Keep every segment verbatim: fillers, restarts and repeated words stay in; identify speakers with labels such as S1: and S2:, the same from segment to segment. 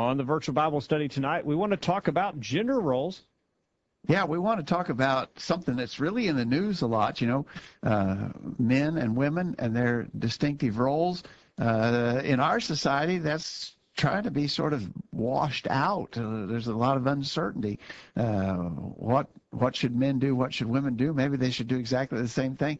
S1: On the virtual Bible study tonight, we want to talk about gender roles.
S2: Yeah, we want to talk about something that's really in the news a lot, you know, uh, men and women and their distinctive roles. Uh, in our society, that's trying to be sort of washed out. Uh, there's a lot of uncertainty. Uh, what what should men do? What should women do? Maybe they should do exactly the same thing.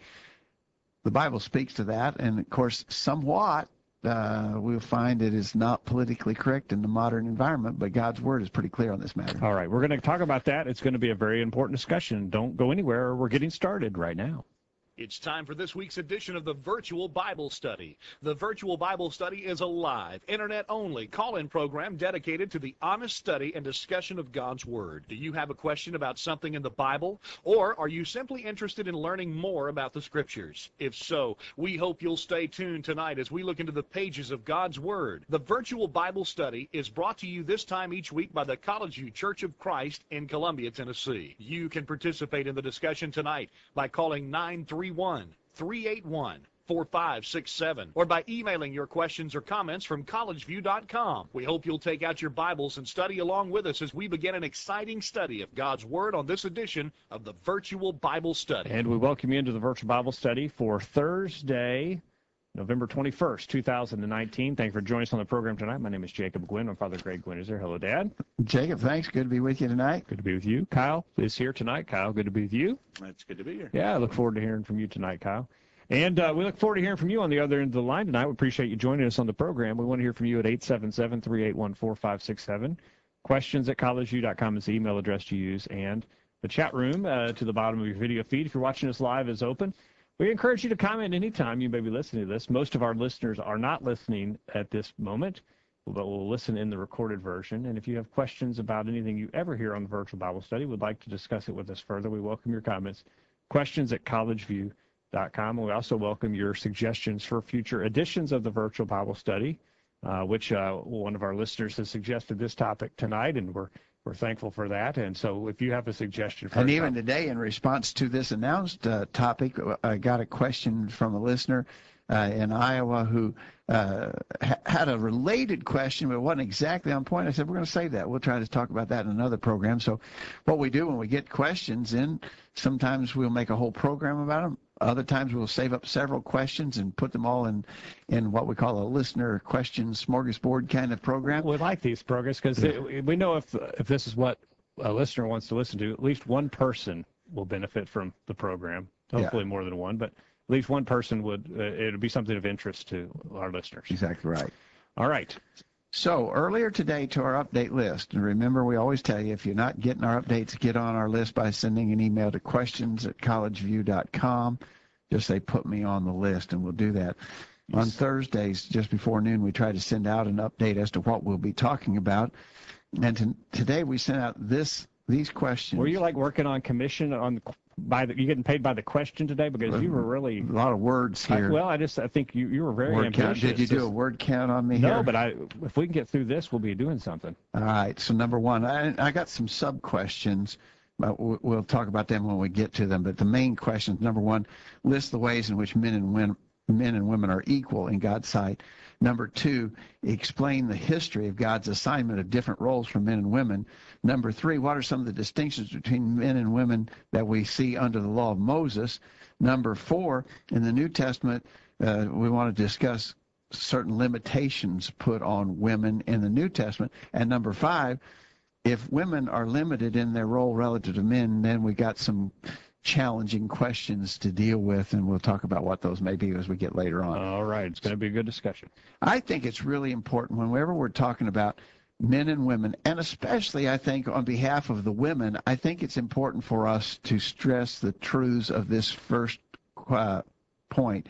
S2: The Bible speaks to that, and of course, somewhat uh, we'll find it is not politically correct in the modern environment, but God's Word is pretty clear on this matter.
S1: All right, we're going to talk about that. It's going to be a very important discussion. Don't go anywhere. We're getting started right now.
S3: It's time for this week's edition of the Virtual Bible Study. The Virtual Bible Study is a live, internet-only call-in program dedicated to the honest study and discussion of God's Word. Do you have a question about something in the Bible, or are you simply interested in learning more about the Scriptures? If so, we hope you'll stay tuned tonight as we look into the pages of God's Word. The Virtual Bible Study is brought to you this time each week by the College View Church of Christ in Columbia, Tennessee. You can participate in the discussion tonight by calling nine three one, three eight one, four five six seven or by emailing your questions or comments from college view dot com. We hope you'll take out your Bibles and study along with us as we begin an exciting study of God's Word on this edition of the Virtual Bible Study.
S1: And we welcome you into the Virtual Bible Study for Thursday, November twenty-first, two thousand nineteen. Thank you for joining us on the program tonight. My name is Jacob Gwynn. My father, Greg Gwynn, is there. Hello, Dad.
S2: Jacob, thanks. Good to be with you tonight.
S1: Good to be with you. Kyle is here tonight. Kyle, good to be with you.
S4: It's good to be here.
S1: Yeah, I look forward to hearing from you tonight, Kyle. And uh, we look forward to hearing from you on the other end of the line tonight. We appreciate you joining us on the program. We want to hear from you at eight seven seven, three eight one, four five six seven. Questions at college view dot com is the email address to use. And the chat room uh, to the bottom of your video feed, if you're watching us live, is open. We encourage you to comment anytime you may be listening to this. Most of our listeners are not listening at this moment, but will listen in the recorded version. And if you have questions about anything you ever hear on the Virtual Bible Study, would like to discuss it with us further, we welcome your comments. Questions at college view dot com. And we also welcome your suggestions for future editions of the Virtual Bible Study, uh, which uh, one of our listeners has suggested this topic tonight, and we're We're thankful for that. And so if you have a suggestion for
S2: And even
S1: topic,
S2: today, in response to this announced uh, topic, I got a question from a listener uh, in Iowa who uh, ha- had a related question, but it wasn't exactly on point. I said, we're going to save that. We'll try to talk about that in another program. So what we do when we get questions in, sometimes we'll make a whole program about them. Other times we'll save up several questions and put them all in, in what we call a listener question smorgasbord kind of program.
S1: we like these programs because we know if if this is what a listener wants to listen to, at least one person will benefit from the program. Hopefully
S2: Yeah.
S1: more than one, but at least one person would. Uh, it would be something of interest to our listeners.
S2: Exactly right.
S1: All right.
S2: So earlier today to our update list, and remember we always tell you if you're not getting our updates, get on our list by sending an email to questions at college view dot com. Just say put me on the list and we'll do that. Yes. On Thursdays, just before noon, we try to send out an update as to what we'll be talking about. And to, today we sent out this these questions.
S1: Were you like working on commission on by the, you getting paid by the question today because you were really
S2: a lot of words here.
S1: I, well, I just I think you, you were very
S2: word
S1: ambitious.
S2: Count. Did you do a word count on me
S1: no,
S2: here?
S1: No, but I if we can get through this, we'll be doing something.
S2: All right. So number one, I, I got some sub questions, but we'll talk about them when we get to them. But the main questions, number one, list the ways in which men and women men and women are equal in God's sight. Number two, explain the history of God's assignment of different roles for men and women. Number three, what are some of the distinctions between men and women that we see under the law of Moses? Number four, in the New Testament, uh, we want to discuss certain limitations put on women in the New Testament. And number five, if women are limited in their role relative to men, then we got some challenging questions to deal with, and we'll talk about what those may be as we get later on.
S1: All right. It's going to be a good discussion.
S2: I think it's really important whenever we're talking about men and women, and especially I think on behalf of the women, I think it's important for us to stress the truths of this first uh, point.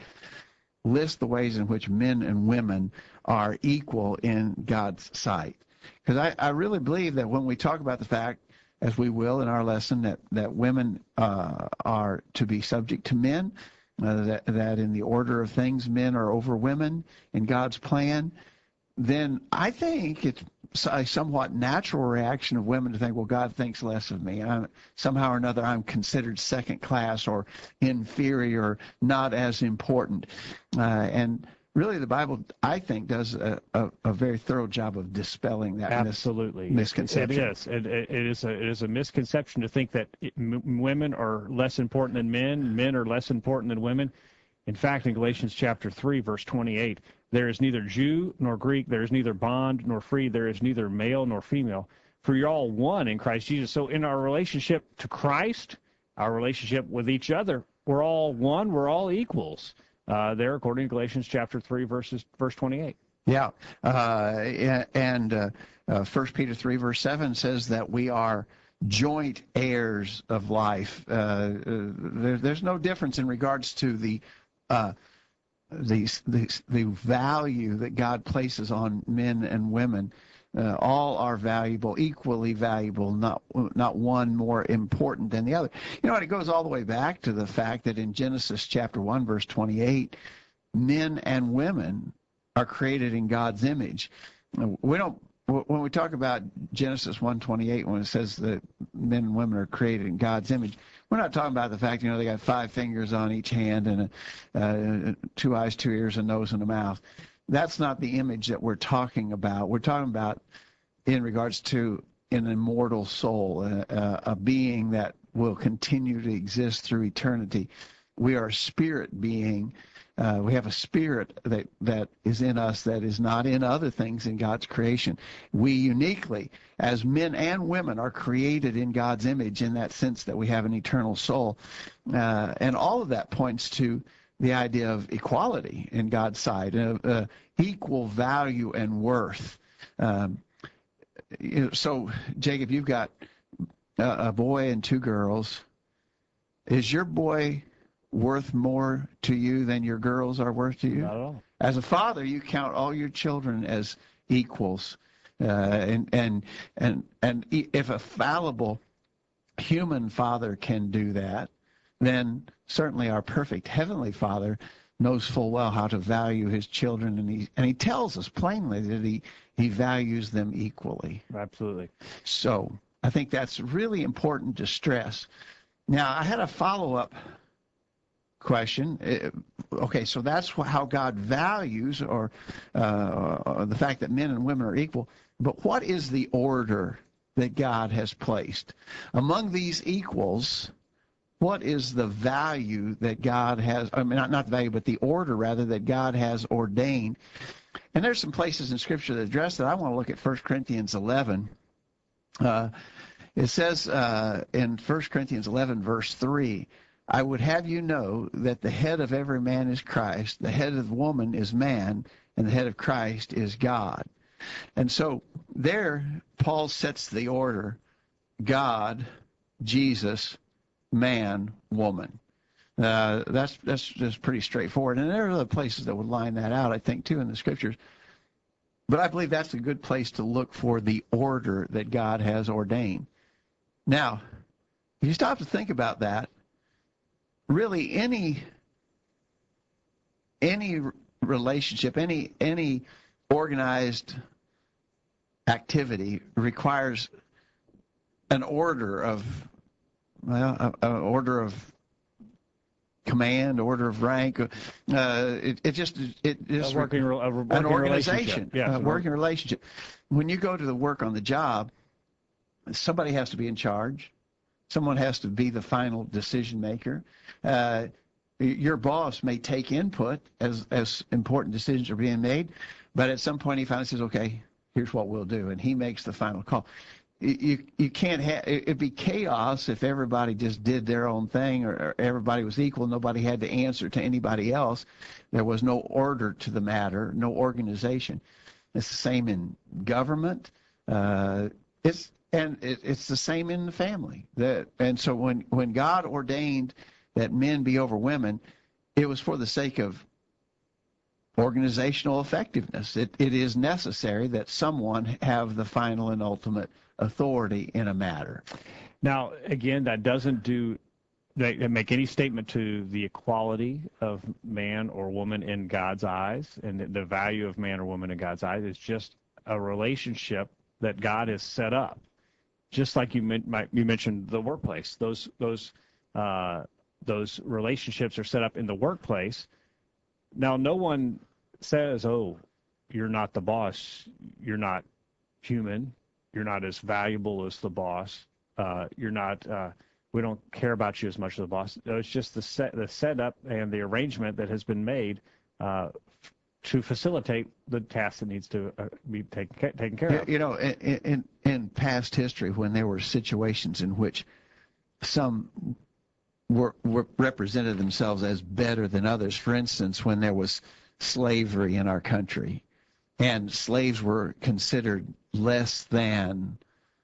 S2: List the ways in which men and women are equal in God's sight. Because I, I really believe that when we talk about the fact, as we will in our lesson, that, that women uh, are to be subject to men, uh, that, that in the order of things, men are over women in God's plan, then I think it's a somewhat natural reaction of women to think, well, God thinks less of me. I'm, somehow or another, I'm considered second class or inferior, not as important. Uh, and really the Bible, I think, does a, a, a very thorough job of dispelling that mis-
S1: Absolutely.
S2: misconception.
S1: It is. It, it, it is a, it is a misconception to think that it, m- women are less important than men, men are less important than women. In fact, in Galatians chapter three, verse twenty-eight, there is neither Jew nor Greek, there is neither bond nor free, there is neither male nor female, for you're all one in Christ Jesus. So in our relationship to Christ, our relationship with each other, we're all one, we're all equals. Uh, there, according to Galatians chapter three, verses verse twenty-eight.
S2: Yeah, uh, and uh, uh, First Peter three, verse seven says that we are joint heirs of life. Uh, uh, there, there's no difference in regards to the uh, the, the the value that God places on men and women. Uh, all are valuable, equally valuable, not not one more important than the other. You know, and it goes all the way back to the fact that in Genesis chapter one, verse twenty-eight, men and women are created in God's image. We don't, when we talk about Genesis one twenty-eight, when it says that men and women are created in God's image, we're not talking about the fact, you know, they got five fingers on each hand and a, uh, two eyes, two ears, a nose, and a mouth. That's not the image that we're talking about. We're talking about in regards to an immortal soul, a, a being that will continue to exist through eternity. We are a spirit being. Uh, we have a spirit that, that is in us that is not in other things in God's creation. We uniquely, as men and women, are created in God's image in that sense that we have an eternal soul. Uh, and all of that points to the idea of equality in God's side, of uh, equal value and worth. Um, you know, so, Jacob, you've got a, a boy and two girls. Is your boy worth more to you than your girls are worth to you?
S1: Not at all.
S2: As a father, you count all your children as equals, uh, and and and and if a fallible human father can do that, then certainly our perfect heavenly Father knows full well how to value his children, and he and he tells us plainly that he he values them equally.
S1: Absolutely.
S2: So I think that's really important to stress. Now, I had a follow-up question. Okay, so that's how God values, or uh, the fact that men and women are equal. But what is the order that God has placed among these equals? What is the value that God has? I mean, not not the value, but the order rather that God has ordained. And there's some places in Scripture that address that. I want to look at First Corinthians eleven. Uh, it says uh, in First Corinthians eleven, verse three. I would have you know that the head of every man is Christ, the head of the woman is man, and the head of Christ is God. And so there, Paul sets the order: God, Jesus, man, woman. Uh, that's that's just pretty straightforward. And there are other places that would line that out, I think, too, in the Scriptures. But I believe that's a good place to look for the order that God has ordained. Now, if you stop to think about that, really any any relationship, any any organized activity requires an order of well, an order of command, order of rank. Uh, it, it just it is
S1: A working, a working
S2: an organization,
S1: yes,
S2: a working relationship. When you go to the work on the job, somebody has to be in charge. Someone has to be the final decision maker. Uh, your boss may take input as, as important decisions are being made, but at some point he finally says, okay, here's what we'll do, and he makes the final call. You, you can't have, it'd be chaos if everybody just did their own thing, or, or everybody was equal, nobody had to answer to anybody else. There was no order to the matter, no organization. It's the same in government. Uh, it's And it, it's the same in the family. That, and so when, when God ordained that men be over women, it was for the sake of organizational effectiveness. It, it is necessary that someone have the final and ultimate authority in a matter.
S1: Now, again, that doesn't do they make any statement to the equality of man or woman in God's eyes, and the, the value of man or woman in God's eyes. It's just a relationship that God has set up. Just like you, men, you mentioned the workplace, those those uh, those relationships are set up in the workplace. Now, no one says, oh, you're not the boss, you're not human, you're not as valuable as the boss, uh, you're not, uh, we don't care about you as much as the boss. No, it's just the set, the setup and the arrangement that has been made uh, to facilitate the task that needs to uh, be taken, taken care of.
S2: You know, in, in, in past history, when there were situations in which some were, were represented themselves as better than others, for instance, when there was slavery in our country, and slaves were considered less than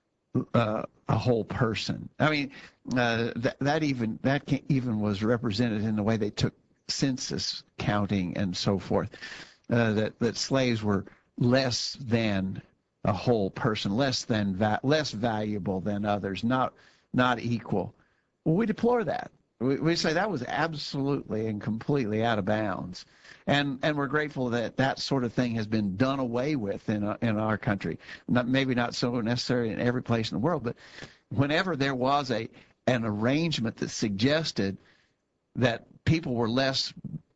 S2: uh, a whole person. I mean, uh, that, that even that can, even was represented in the way they took census counting and so forth. Uh, that that slaves were less than a whole person, less than va- less valuable than others, not not equal. Well, we deplore that. We, we say that was absolutely and completely out of bounds, and and we're grateful that that sort of thing has been done away with in uh, in our country. Not maybe not so necessarily in every place in the world, but whenever there was a an arrangement that suggested that people were less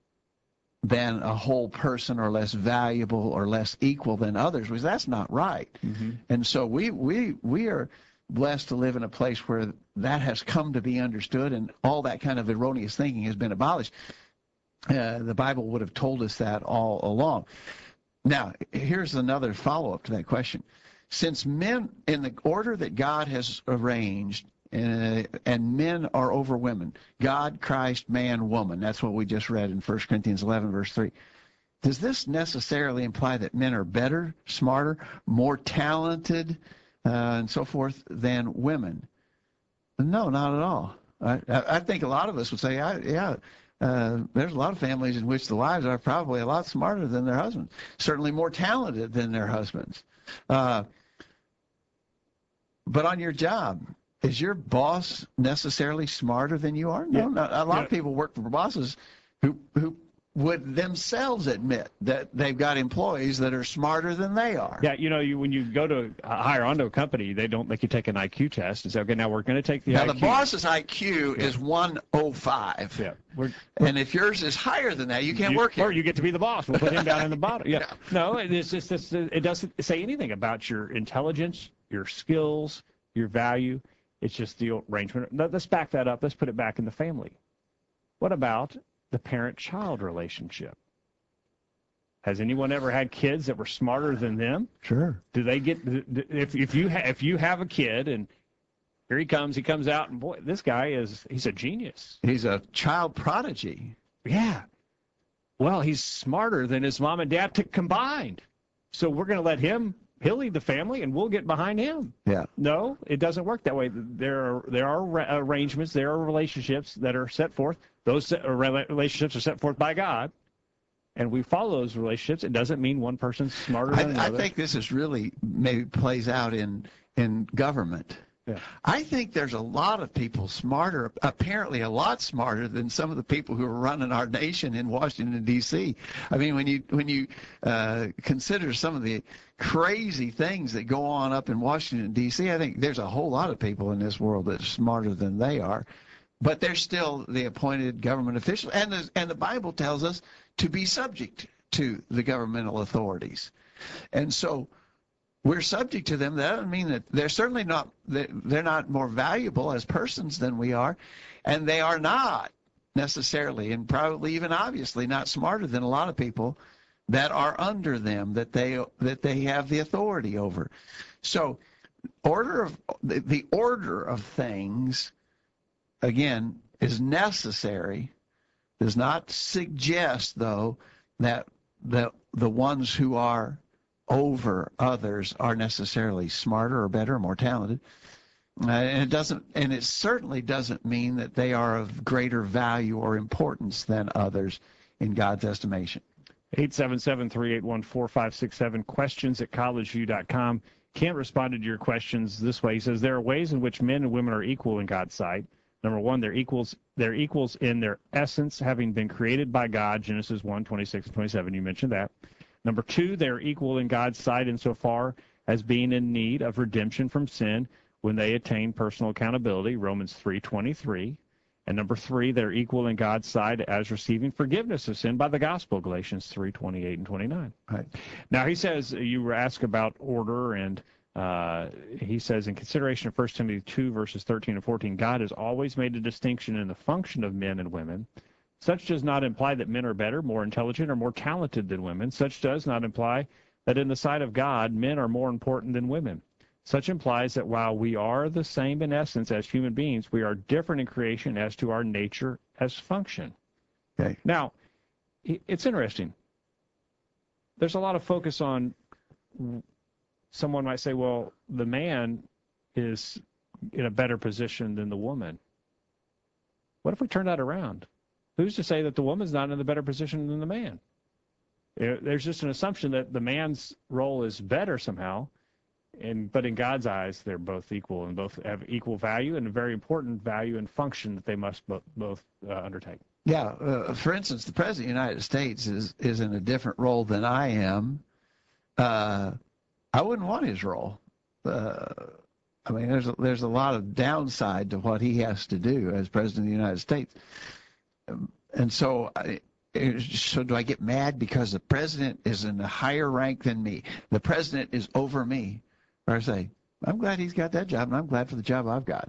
S2: than a whole person or less valuable or less equal than others, was that's not right. Mm-hmm. And so we we we are blessed to live in a place where that has come to be understood and all that kind of erroneous thinking has been abolished. Uh, the Bible would have told us that all along. Now, here's another follow-up to that question. Since men, in the order that God has arranged, Uh, and men are over women. God, Christ, man, woman. That's what we just read in First Corinthians eleven, verse three. Does this necessarily imply that men are better, smarter, more talented, uh, and so forth than women? No, not at all. I, I think a lot of us would say, I, yeah, uh, there's a lot of families in which the wives are probably a lot smarter than their husbands, certainly more talented than their husbands. Uh, but on your job, is your boss necessarily smarter than you are? No,
S1: Yeah.
S2: not. A lot
S1: Yeah.
S2: of people work for bosses who who would themselves admit that they've got employees that are smarter than they are.
S1: Yeah, you know, you when you go to uh, hire onto a company, they don't make you take an I Q test and say, okay, now we're going to take the
S2: now
S1: I Q.
S2: the boss's I Q
S1: Yeah.
S2: is one oh five.
S1: Yeah, we're,
S2: And if yours is higher than that, you can't
S1: you,
S2: work here.
S1: Or you get to be the boss. We'll put him down in the bottom. Yeah.
S2: Yeah.
S1: No, it's just this. It doesn't say anything about your intelligence, your skills, your value. It's just the arrangement. Let's back that up. Let's put it back in the family. What about the parent-child relationship? Has anyone ever had kids that were smarter than them?
S2: Sure.
S1: Do they get if if you ha, if you have a kid and here he comes, he comes out and boy, this guy is he's a genius.
S2: He's a child prodigy.
S1: Yeah. Well, he's smarter than his mom and dad t- combined. So we're going to let him. He'll lead the family, and we'll get behind him.
S2: Yeah.
S1: No, it doesn't work that way. There are there are arrangements, there are relationships that are set forth. Those relationships are set forth by God, and we follow those relationships. It doesn't mean one person's smarter than
S2: I,
S1: another.
S2: I think this is really maybe plays out in in government.
S1: Yeah.
S2: I think there's a lot of people smarter, apparently a lot smarter than some of the people who are running our nation in Washington, D C I mean, when you when you uh, consider some of the crazy things that go on up in Washington, D C, I think there's a whole lot of people in this world that are smarter than they are. But they're still the appointed government official. And the, and the Bible tells us to be subject to the governmental authorities. And so we're subject to them. That doesn't mean that they're certainly not, they're not more valuable as persons than we are. And they are not necessarily, and probably even obviously not smarter than a lot of people that are under them, that they that they have the authority over. So order of the, the order of things, again, is necessary. Does not suggest, though, that the the ones who are over others are necessarily smarter or better or more talented. Uh, and it doesn't, and it certainly doesn't mean that they are of greater value or importance than others in God's estimation.
S1: eight seven seven, three eight one, four five six seven, questions at college view dot com. Kent responded to your questions this way. He says, there are ways in which men and women are equal in God's sight. Number one, they're equals, they're equals in their essence, having been created by God, Genesis one, twenty-six and twenty-seven, you mentioned that. Number two, they're equal in God's sight insofar as being in need of redemption from sin when they attain personal accountability, Romans three twenty-three. And number three, they're equal in God's sight as receiving forgiveness of sin by the gospel, Galatians three, twenty-eight and twenty-nine.
S2: Right.
S1: Now, he says, you were asked about order, and uh, he says, in consideration of First Timothy two, verses thirteen and fourteen, God has always made a distinction in the function of men and women. Such does not imply that men are better, more intelligent, or more talented than women. Such does not imply that in the sight of God, men are more important than women. Such implies that while we are the same in essence as human beings, we are different in creation as to our nature as function.
S2: Okay.
S1: Now, it's interesting. There's a lot of focus on, someone might say, well, the man is in a better position than the woman. What if we turn that around? Who's to say that the woman's not in a better position than the man? There's just an assumption that the man's role is better somehow. And, but in God's eyes, they're both equal and both have equal value and a very important value and function that they must both, both uh, undertake.
S2: Yeah. Uh, for instance, the President of the United States is, is in a different role than I am. Uh, I wouldn't want his role. Uh, I mean, there's a, there's a lot of downside to what he has to do as President of the United States. Um, and so I, So do I get mad because the president is in a higher rank than me? The president is over me. Or I say, I'm glad he's got that job, and I'm glad for the job I've got.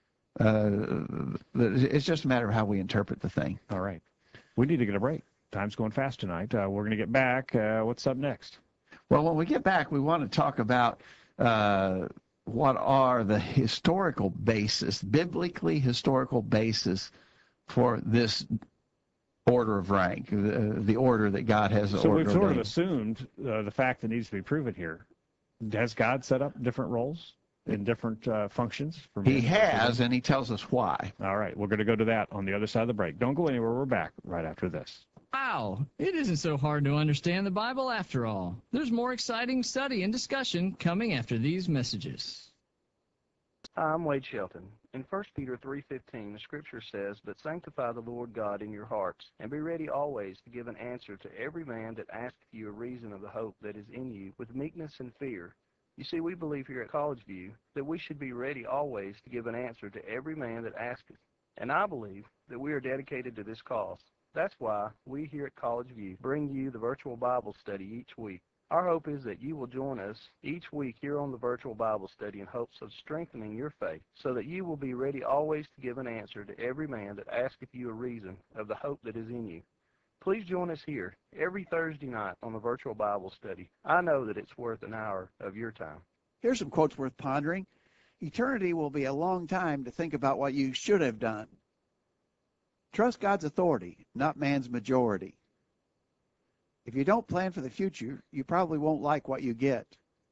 S2: Uh, it's just a matter of how we interpret the thing.
S1: All right. We need to get a break. Time's going fast tonight. Uh, we're going to get back. Uh, what's up next?
S2: Well, when we get back, we want to talk about uh, what are the historical basis, biblically historical basis for this order of rank, the, the order that God has ordered.
S1: So we've sort of assumed uh, the fact that needs to be proven here. Has God set up different roles in different uh, functions? For
S2: He has, and he tells us why.
S1: All right, we're going to go to that on the other side of the break. Don't go anywhere. We're back right after this.
S4: Wow, it isn't so hard to understand the Bible after all. There's more exciting study and discussion coming after these messages.
S5: Hi, I'm Wade Shelton. In First Peter three fifteen, the Scripture says, "But sanctify the Lord God in your hearts, and be ready always to give an answer to every man that asketh you a reason of the hope that is in you, with meekness and fear." You see, we believe here at College View that we should be ready always to give an answer to every man that asketh. And I believe that we are dedicated to this cause. That's why we here at College View bring you the virtual Bible study each week. Our hope is that you will join us each week here on the virtual Bible study in hopes of strengthening your faith, so that you will be ready always to give an answer to every man that asketh you a reason of the hope that is in you. Please join us here every Thursday night on the virtual Bible study. I know that it's worth an hour of your time.
S6: Here's some quotes worth pondering. Eternity will be a long time to think about what you should have done. Trust God's authority, not man's majority. If you don't plan for the future, you probably won't like what you get.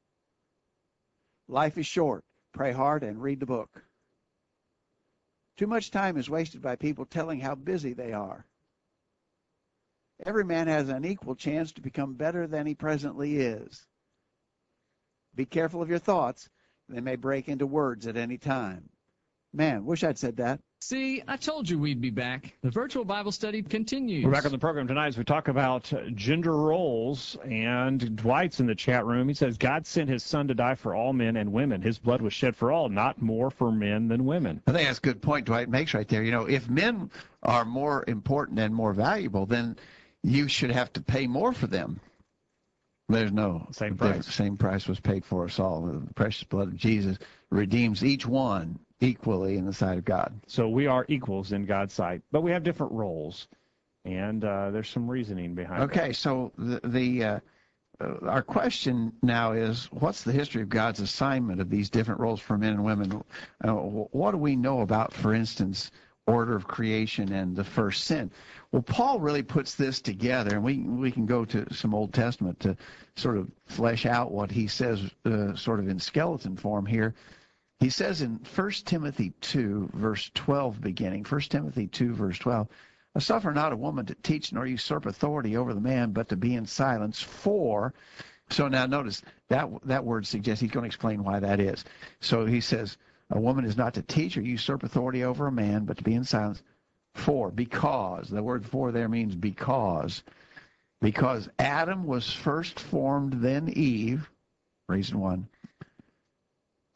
S6: Life is short. Pray hard and read the book. Too much time is wasted by people telling how busy they are. Every man has an equal chance to become better than he presently is. Be careful of your thoughts. They may break into words at any time. Man, wish I'd said that.
S4: See, I told you we'd be back. The virtual Bible study continues.
S1: We're back on the program tonight as we talk about gender roles, and Dwight's in the chat room. He says, God sent his son to die for all men and women. His blood was shed for all, not more for men than women.
S2: I think that's a good point Dwight makes right there. You know, if men are more important and more valuable, then you should have to pay more for them. There's no
S1: same price.
S2: The same price was paid for us all. The precious blood of Jesus redeems each one equally in the sight of God.
S1: So we are equals in God's sight, but we have different roles, and uh, there's some reasoning behind it.
S2: Okay,
S1: that.
S2: so the, the uh, uh, our question now is, what's the history of God's assignment of these different roles for men and women? Uh, what do we know about, for instance, order of creation and the first sin? Well, Paul really puts this together, and we we can go to some Old Testament to sort of flesh out what he says uh, sort of in skeleton form here. He says in First Timothy two, verse twelve beginning, First Timothy two, verse twelve, "Suffer not a woman to teach nor usurp authority over the man, but to be in silence, for..." So now notice, that that word suggests he's going to explain why that is. So he says, a woman is not to teach or usurp authority over a man, but to be in silence, for, because. The word for there means because. Because Adam was first formed, then Eve, reason one.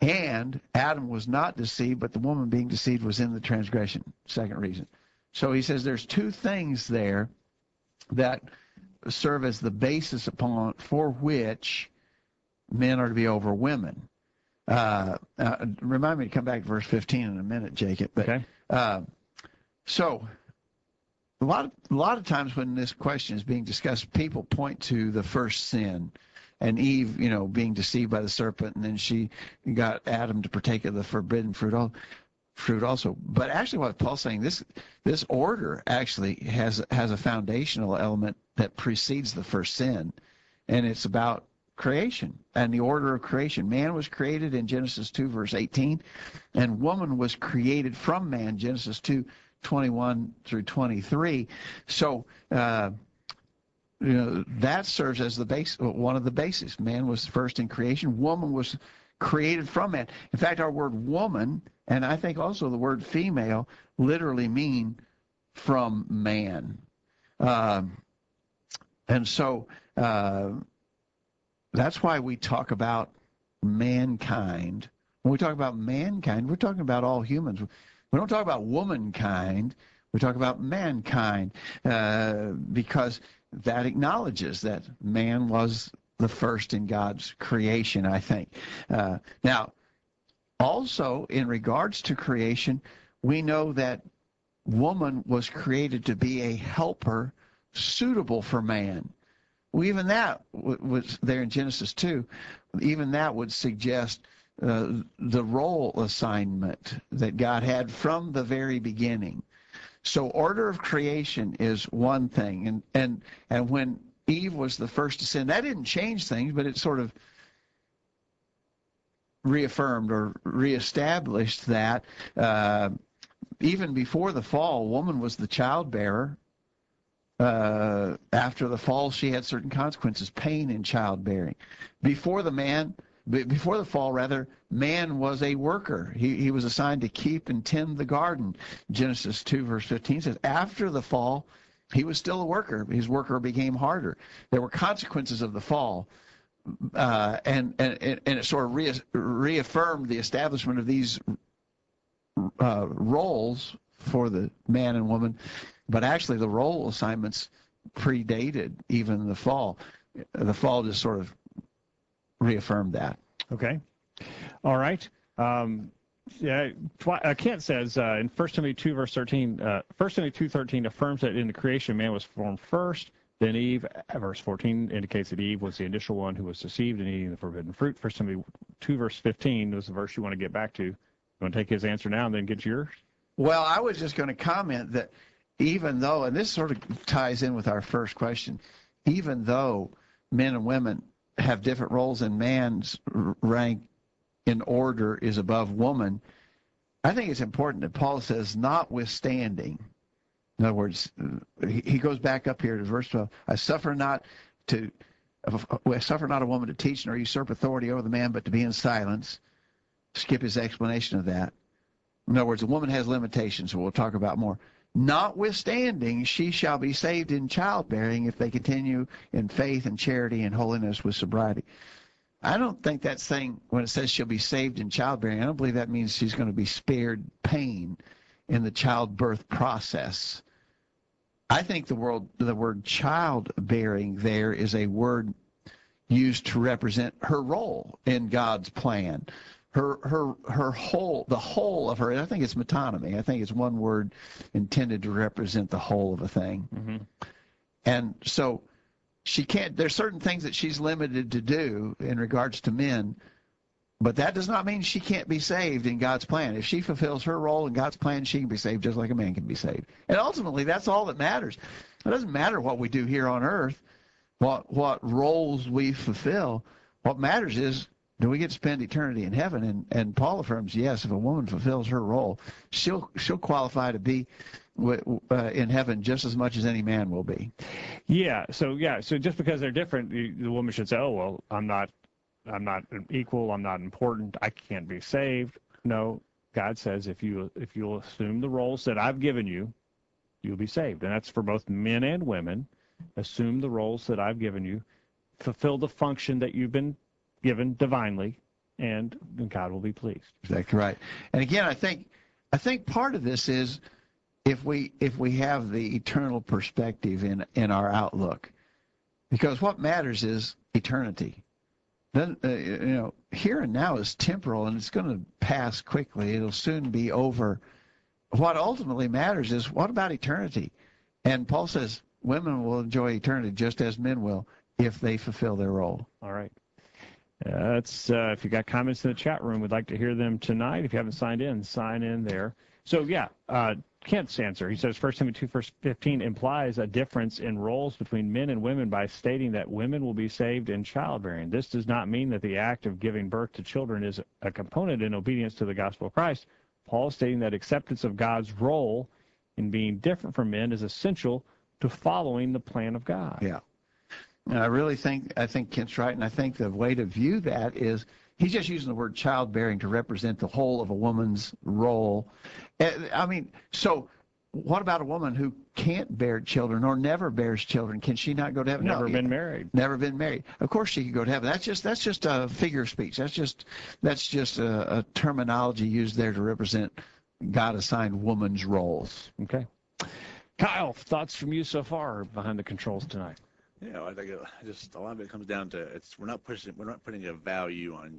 S2: And Adam was not deceived, but the woman being deceived was in the transgression. Second reason. So he says there's two things there that serve as the basis upon for which men are to be over women. Uh, uh, remind me to come back to verse fifteen in a minute, Jacob. But,
S1: Okay.
S2: uh, so a lot, of, a lot of times when this question is being discussed, people point to the first sin and Eve, you know, being deceived by the serpent, and then she got Adam to partake of the forbidden fruit, all, fruit also. But actually what Paul's saying, this this order actually has has a foundational element that precedes the first sin, and it's about creation and the order of creation. Man was created in Genesis two, verse eighteen, and woman was created from man, Genesis two, twenty-one through twenty-three. So, uh, you know, that serves as the base, one of the bases. Man was first in creation. Woman was created from man. In fact, our word woman, and I think also the word female, literally mean from man. Um, and so uh, that's why we talk about mankind. When we talk about mankind, we're talking about all humans. We don't talk about womankind. We talk about mankind uh, because that acknowledges that man was the first in God's creation, I think. Uh, now, also in regards to creation, we know that woman was created to be a helper suitable for man. Well, even that was there in Genesis two. Even that would suggest uh, the role assignment that God had from the very beginning. So order of creation is one thing, and and and when Eve was the first to sin, that didn't change things, but it sort of reaffirmed or reestablished that uh, even before the fall, woman was the childbearer. Uh, after the fall, she had certain consequences, pain in childbearing. Before the man, before the fall, rather, man was a worker. He, he was assigned to keep and tend the garden. Genesis two, verse fifteen says, after the fall, he was still a worker. His worker became harder. There were consequences of the fall. Uh, and, and, and it sort of re- reaffirmed the establishment of these uh, roles for the man and woman. But actually, the role assignments predated even the fall. The fall just sort of reaffirmed that.
S1: Okay. All right. Um, yeah, uh, Kent says uh, in First Timothy two, verse thirteen, uh, First Timothy two, thirteen affirms that in the creation, man was formed first, then Eve. Verse fourteen indicates that Eve was the initial one who was deceived in eating the forbidden fruit. First Timothy two, verse fifteen is the verse you want to get back to. You want to take his answer now and then get yours?
S2: Well, I was just going to comment that even though, and this sort of ties in with our first question, even though men and women have different roles and man's rank in order is above woman, I think it's important that Paul says, notwithstanding. In other words, he goes back up here to verse twelve. I suffer not to, I suffer not a woman to teach nor usurp authority over the man, but to be in silence. Skip his explanation of that. In other words, a woman has limitations, so we'll talk about more. Notwithstanding, she shall be saved in childbearing if they continue in faith and charity and holiness with sobriety. I don't think that's saying, when it says she'll be saved in childbearing, I don't believe that means she's going to be spared pain in the childbirth process. I think the word, the word childbearing there is a word used to represent her role in God's plan. Her, her, her whole, the whole of her, I think it's metonymy. I think it's one word intended to represent the whole of a thing.
S1: Mm-hmm.
S2: And so she can't, there's certain things that she's limited to do in regards to men, but that does not mean she can't be saved in God's plan. If she fulfills her role in God's plan, she can be saved just like a man can be saved. And ultimately, that's all that matters. It doesn't matter what we do here on earth, what, what roles we fulfill. What matters is, do we get to spend eternity in heaven? And, and Paul affirms, yes, if a woman fulfills her role, she'll she'll qualify to be uh, in heaven just as much as any man will be.
S1: Yeah. So yeah. So just because they're different, the, the woman should say, "Oh well, I'm not, I'm not equal. I'm not important. I can't be saved." No, God says if you if you'll assume the roles that I've given you, you'll be saved, and that's for both men and women. Assume the roles that I've given you, fulfill the function that you've been given divinely, and God will be pleased.
S2: Exactly right. And again, I think I think part of this is if we if we have the eternal perspective in in our outlook, because what matters is eternity. Then uh, you know, here and now is temporal, and it's going to pass quickly. It'll soon be over. What ultimately matters is what about eternity? And Paul says women will enjoy eternity just as men will if they fulfill their role.
S1: All right. Uh, that's uh, if you got comments in the chat room, we'd like to hear them tonight. If you haven't signed in, sign in there. So yeah, uh, Kent's answer. He says First Timothy two verse fifteen implies a difference in roles between men and women by stating that women will be saved in childbearing. This does not mean that the act of giving birth to children is a component in obedience to the gospel of Christ. Paul is stating that acceptance of God's role in being different from men is essential to following the plan of God.
S2: Yeah. And I really think, I think Kent's right, and I think the way to view that is he's just using the word childbearing to represent the whole of a woman's role. I mean, so what about a woman who can't bear children or never bears children? Can she not go to heaven?
S1: Never
S2: no,
S1: been married.
S2: Never been married. Of course she could go to heaven. That's just that's just a figure of speech. That's just that's just a, a terminology used there to represent God-assigned woman's roles.
S1: Okay. Kyle, thoughts from you so far behind the controls tonight?
S7: You know, I think it, just a lot of it comes down to it's we're not pushing we're not putting a value on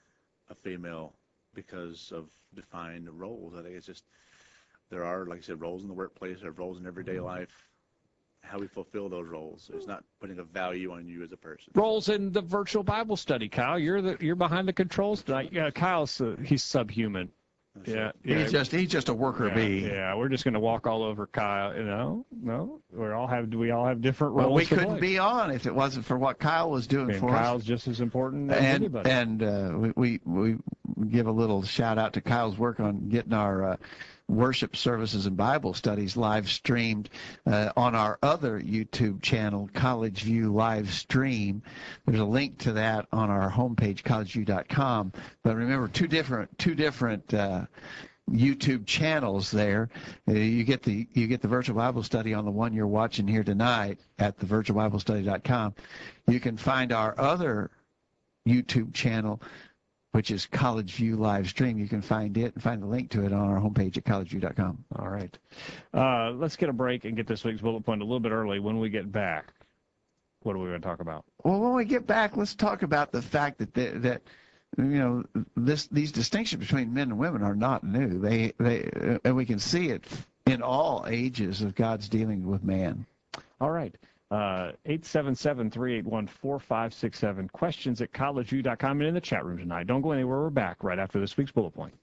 S7: a female because of defined roles. I think it's just there are, like I said, roles in the workplace, there are roles in everyday life. How we fulfill those roles. It's not putting a value on you as a person.
S1: Roles in the virtual Bible study, Kyle. You're the you're behind the controls tonight. Yeah, Kyle's uh, he's subhuman. Yeah, yeah.
S2: He's just he's just a worker
S1: yeah,
S2: bee.
S1: Yeah, we're just going to walk all over Kyle. You know, no, we all have we all have different roles.
S2: Well, we
S1: to
S2: couldn't
S1: play.
S2: be on if it wasn't for what Kyle was doing
S1: And
S2: for
S1: Kyle's
S2: us.
S1: just as important as
S2: And
S1: anybody.
S2: and uh, we, we we give a little shout out to Kyle's work on getting our uh, worship services and Bible studies live streamed uh, on our other YouTube channel, College View Live Stream. There's a link to that on our homepage, college view dot com. But remember, two different two different uh, YouTube channels there. Uh, you get the you get the virtual Bible study on the one you're watching here tonight at the virtual bible study dot com. You can find our other YouTube channel, which is College View Live Stream. You can find it and find the link to it on our homepage at college view dot com.
S1: All right. Uh, let's get a break and get this week's bullet point a little bit early. When we get back, what are we going to talk about?
S2: Well, when we get back, let's talk about the fact that the, that you know this these distinctions between men and women are not new. They they and we can see it in all ages of God's dealing with man.
S1: All right. Uh, eight seven seven, three eight one, four five six seven. Questions at college view dot com and in the chat room tonight. Don't go anywhere. We're back right after this week's bullet point.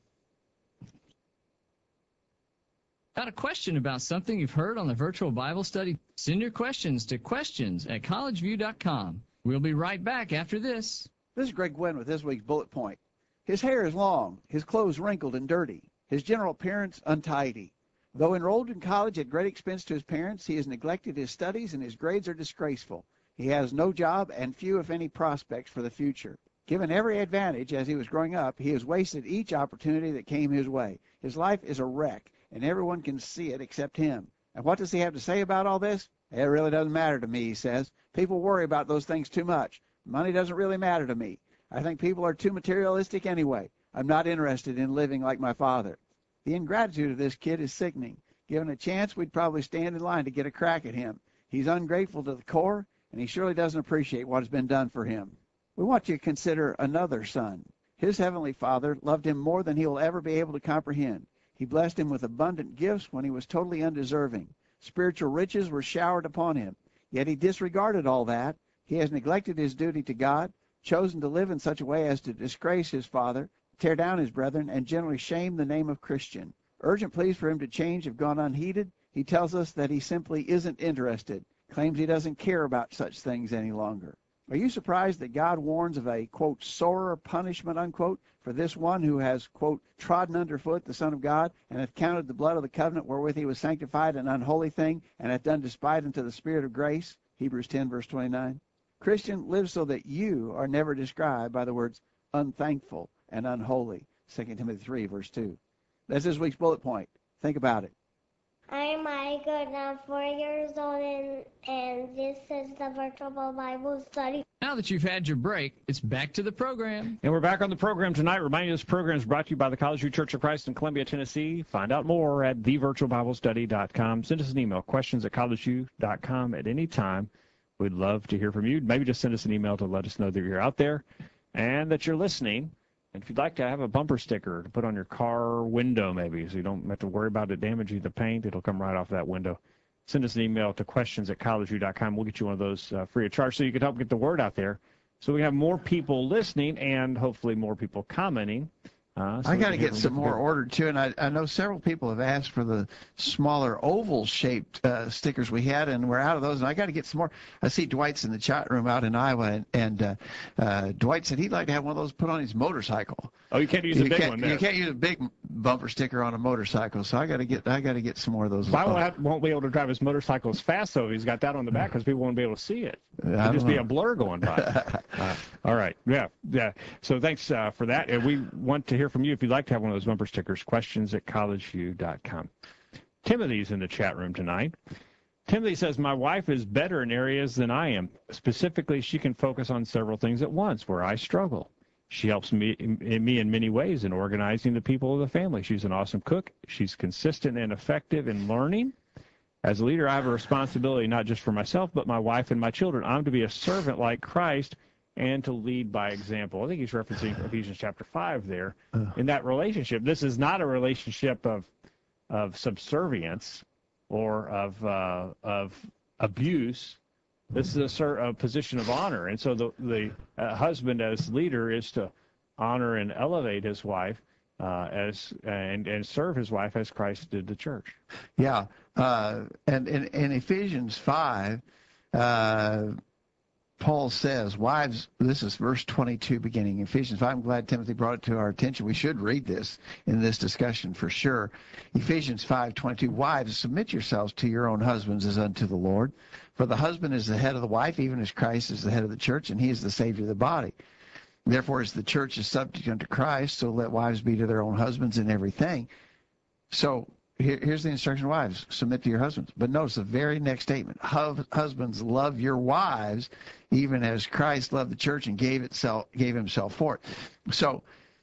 S4: Got a question about something you've heard on the virtual Bible study? Send your questions to questions at college view dot com. We'll be right back after this.
S6: This is Greg Gwynn with this week's bullet point. His hair is long, his clothes wrinkled and dirty, his general appearance untidy. Though enrolled in college at great expense to his parents, he has neglected his studies and his grades are disgraceful. He has no job and few, if any, prospects for the future. Given every advantage as he was growing up, he has wasted each opportunity that came his way. His life is a wreck, and everyone can see it except him. And what does he have to say about all this? It really doesn't matter to me, he says. People worry about those things too much. Money doesn't really matter to me. I think people are too materialistic anyway. I'm not interested in living like my father. The ingratitude of this kid is sickening. Given a chance, we'd probably stand in line to get a crack at him. He's ungrateful to the core, and he surely doesn't appreciate what has been done for him. We want you to consider another son. His heavenly Father loved him more than he will ever be able to comprehend. He blessed him with abundant gifts when he was totally undeserving. Spiritual riches were showered upon him, yet he disregarded all that. He has neglected his duty to God, chosen to live in such a way as to disgrace his father, tear down his brethren, and generally shame the name of Christian. Urgent pleas for him to change have gone unheeded. He tells us that he simply isn't interested, claims he doesn't care about such things any longer. Are you surprised that God warns of a, quote, sorer punishment, unquote, for this one who has, quote, trodden underfoot the Son of God, and hath counted the blood of the covenant wherewith he was sanctified an unholy thing, and hath done despite unto the Spirit of grace? Hebrews ten, verse twenty-nine. Christian, live so that you are never described by the words unthankful and unholy. Second Timothy three, verse two. That's this week's bullet point. Think about it.
S8: I'm Mike, and I'm four years old, and, and this is the Virtual Bible Study.
S4: Now that you've had your break, it's back to the program.
S1: And we're back on the program tonight. Reminding you this program is brought to you by the College View Church of Christ in Columbia, Tennessee. Find out more at the virtual bible study dot com. Send us an email, questions at college view dot com at any time. We'd love to hear from you. Maybe just send us an email to let us know that you're out there and that you're listening. And if you'd like to have a bumper sticker to put on your car window maybe so you don't have to worry about it damaging the paint, it'll come right off that window. Send us an email to questions at college view dot com. We'll get you one of those uh, free of charge so you can help get the word out there so we have more people listening and hopefully more people commenting. Uh, so
S2: I got to
S1: we can
S2: get
S1: hear
S2: some
S1: from
S2: more
S1: people.
S2: ordered too, and I, I know several people have asked for the smaller oval-shaped uh, stickers we had, and we're out of those. And I got to get some more. I see Dwight's in the chat room out in Iowa, and, and uh, uh, Dwight said he'd like to have one of those put on his motorcycle.
S1: Oh, you can't use
S2: You
S1: a big
S2: can't,
S1: one there.
S2: you can't use a big bumper sticker on a motorcycle, so I got to get I got to get some more of those.
S1: I won't, have, won't be able to drive his motorcycle as fast, though, if he's got that on the back because people won't be able to see it. It'll just be a blur going by. uh, all right. Yeah. Yeah. So thanks uh, for that. And we want to hear from you if you'd like to have one of those bumper stickers, questions at college view dot com. Timothy's in the chat room tonight. Timothy says, my wife is better in areas than I am. Specifically, she can focus on several things at once where I struggle. She helps me, me in many ways in organizing the people of the family. She's an awesome cook. She's consistent and effective in learning. As a leader, I have a responsibility not just for myself, but my wife and my children. I'm to be a servant like Christ and to lead by example. I think he's referencing Ephesians chapter five there. In that relationship, this is not a relationship of of subservience or of uh, of abuse. This is a, ser- a position of honor, and so the the uh, husband as leader is to honor and elevate his wife uh, as and and serve his wife as Christ did the church.
S2: Yeah, uh, and in, in Ephesians five, uh, Paul says, wives, this is verse twenty-two beginning, Ephesians five. I'm glad Timothy brought it to our attention. We should read this in this discussion for sure. Ephesians five twenty-two, wives, submit yourselves to your own husbands as unto the Lord. For the husband is the head of the wife, even as Christ is the head of the church, and he is the Savior of the body. Therefore, as the church is subject unto Christ, so let wives be to their own husbands in everything. So here, here's the instruction, wives, submit to your husbands. But notice the very next statement, husbands, love your wives, even as Christ loved the church and gave itself, gave himself for it. So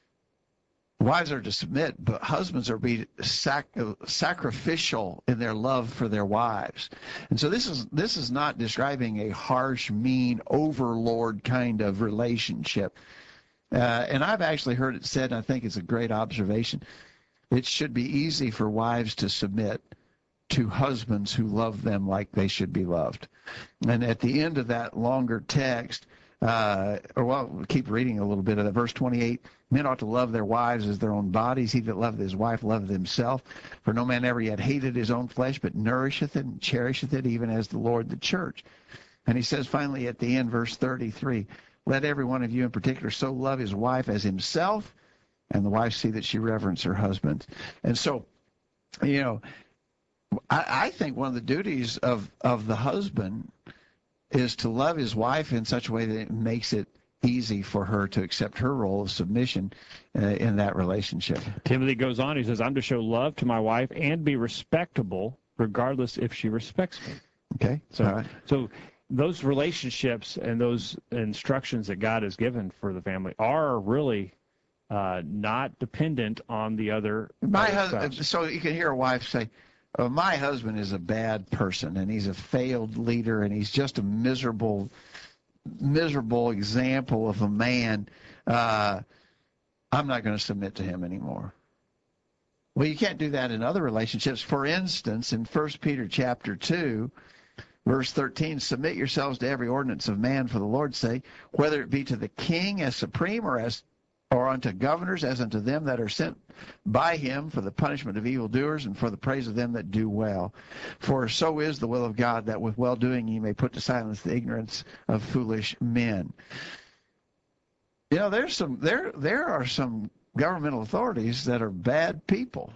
S2: wives are to submit, but husbands are to be sac- sacrificial in their love for their wives. And so this is this is not describing a harsh, mean, overlord kind of relationship. Uh, and I've actually heard it said, and I think it's a great observation, it should be easy for wives to submit to husbands who love them like they should be loved. And at the end of that longer text, uh, or well, we'll keep reading a little bit of that. Verse twenty-eight, men ought to love their wives as their own bodies. He that loveth his wife loveth himself. For no man ever yet hated his own flesh, but nourisheth it and cherisheth it, even as the Lord the church. And he says finally at the end, verse thirty-three, let every one of you in particular so love his wife as himself, and the wife see that she reverence her husband. And so, you know, I, I think one of the duties of, of the husband is to love his wife in such a way that it makes it easy for her to accept her role of submission uh, in that relationship.
S1: Timothy goes on, he says, I'm to show love to my wife and be respectable regardless if she respects me.
S2: Okay,
S1: So,
S2: all right.
S1: so those relationships and those instructions that God has given for the family are really uh, not dependent on the other.
S2: My
S1: other
S2: husband.
S1: spouse.
S2: So you can hear a wife say, oh, my husband is a bad person, and he's a failed leader, and he's just a miserable, miserable example of a man. Uh, I'm not going to submit to him anymore. Well, you can't do that in other relationships. For instance, in First Peter chapter two, verse thirteen, submit yourselves to every ordinance of man for the Lord's sake, whether it be to the king as supreme or as or unto governors as unto them that are sent by him for the punishment of evildoers and for the praise of them that do well. For so is the will of God, that with well-doing ye may put to silence the ignorance of foolish men. You know, there's some there there are some governmental authorities that are bad people.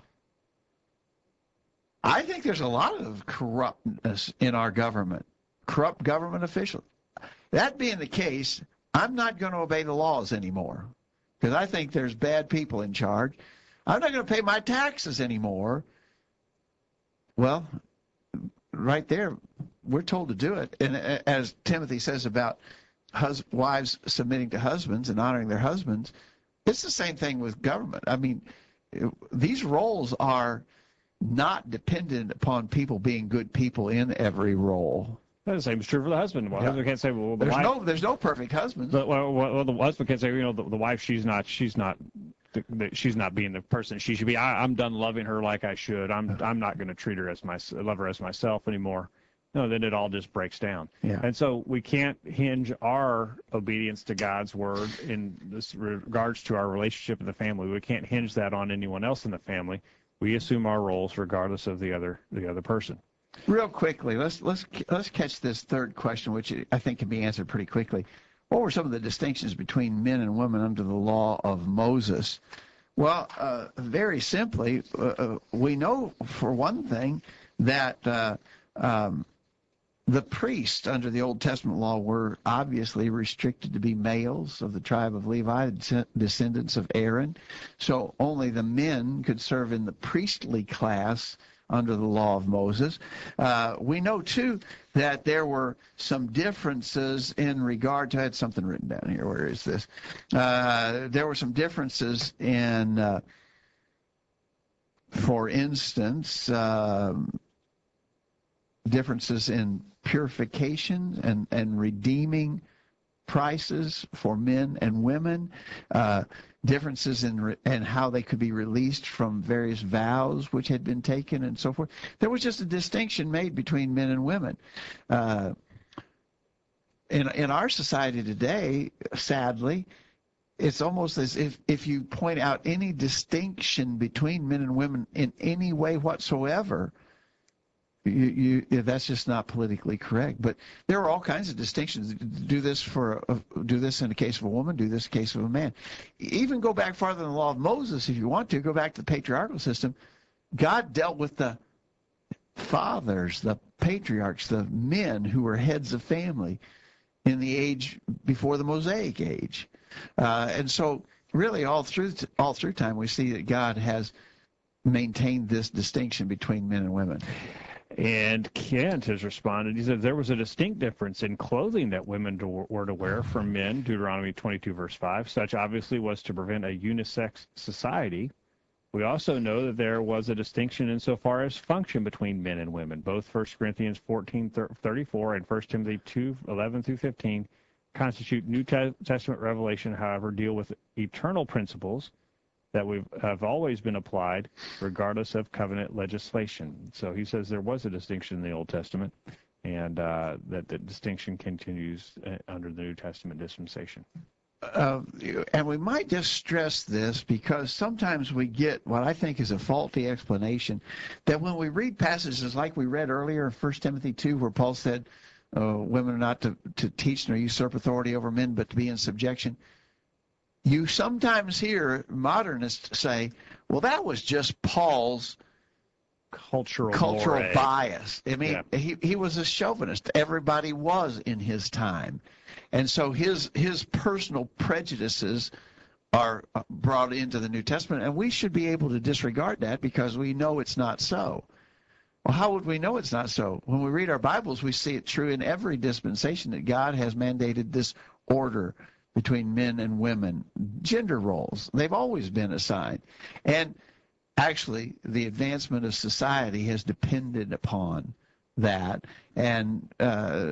S2: I think there's a lot of corruptness in our government, corrupt government officials. That being the case, I'm not going to obey the laws anymore, because I think there's bad people in charge. I'm not going to pay my taxes anymore well, right there, we're told to do it. And as Timothy says about hus- wives submitting to husbands and honoring their husbands, it's the same thing with government. I mean, it, these roles are not dependent upon people being good people in every role.
S1: The same is true for the husband. Well,
S2: Yeah.
S1: husband can't say, well, the
S2: There's
S1: wife.
S2: no, there's no perfect husbands.
S1: But well, well, the husband can say, you know, the, the wife, she's not, she's not, she's not being the person she should be. I, I'm done loving her like I should. I'm, I'm not going to treat her as my, love her as myself anymore. No, then it all just breaks down.
S2: Yeah.
S1: And so we can't hinge our obedience to God's word in this regards to our relationship in the family. We can't hinge that on anyone else in the family. We assume our roles regardless of the other, the other person.
S2: Real quickly, let's let's let's catch this third question, which I think can be answered pretty quickly. What were some of the distinctions between men and women under the law of Moses? Well, uh, very simply, uh, we know for one thing that uh, um, the priests under the Old Testament law were obviously restricted to be males of the tribe of Levi, descendants of Aaron. So only the men could serve in the priestly class under the law of Moses. Uh, we know, too, that there were some differences in regard to, I had something written down here, where is this? Uh, there were some differences in, uh, for instance, uh, differences in purification and, and redeeming prices for men and women, uh, differences in re- and how they could be released from various vows which had been taken and so forth. There was just a distinction made between men and women. Uh, in in our society today, sadly, it's almost as if if you point out any distinction between men and women in any way whatsoever, You, you, that's just not politically correct. But there are all kinds of distinctions. Do this for a, do this in the case of a woman. Do this in the case of a man. Even go back farther than the law of Moses, if you want to. Go back to the patriarchal system. God dealt with the fathers, the patriarchs, the men who were heads of family in the age before the Mosaic age. Uh, and so, really, all through all through time, we see that God has maintained this distinction between men and women.
S1: And Kent has responded. He said there was a distinct difference in clothing that women do, were to wear from men, Deuteronomy twenty-two, verse five. Such obviously was to prevent a unisex society. We also know that there was a distinction insofar as function between men and women. Both First Corinthians fourteen thirty-four and First Timothy two eleven through fifteen constitute New Testament revelation, however, deal with eternal principles that we have always been applied regardless of covenant legislation. So he says there was a distinction in the Old Testament, and uh, that the distinction continues under the New Testament dispensation.
S2: Uh, and we might just stress this because sometimes we get what I think is a faulty explanation that when we read passages like we read earlier in First Timothy two, where Paul said uh, women are not to, to teach nor usurp authority over men, but to be in subjection. You sometimes hear modernists say, well, that was just Paul's
S1: cultural
S2: cultural
S1: moray.
S2: bias. I mean,
S1: Yeah.
S2: he, he was a chauvinist. Everybody was in his time. And so his his personal prejudices are brought into the New Testament, and we should be able to disregard that because we know it's not so. Well, how would we know it's not so? When we read our Bibles, we see it true in every dispensation that God has mandated this order between men and women, gender roles. They've always been assigned. And actually, the advancement of society has depended upon that. And uh,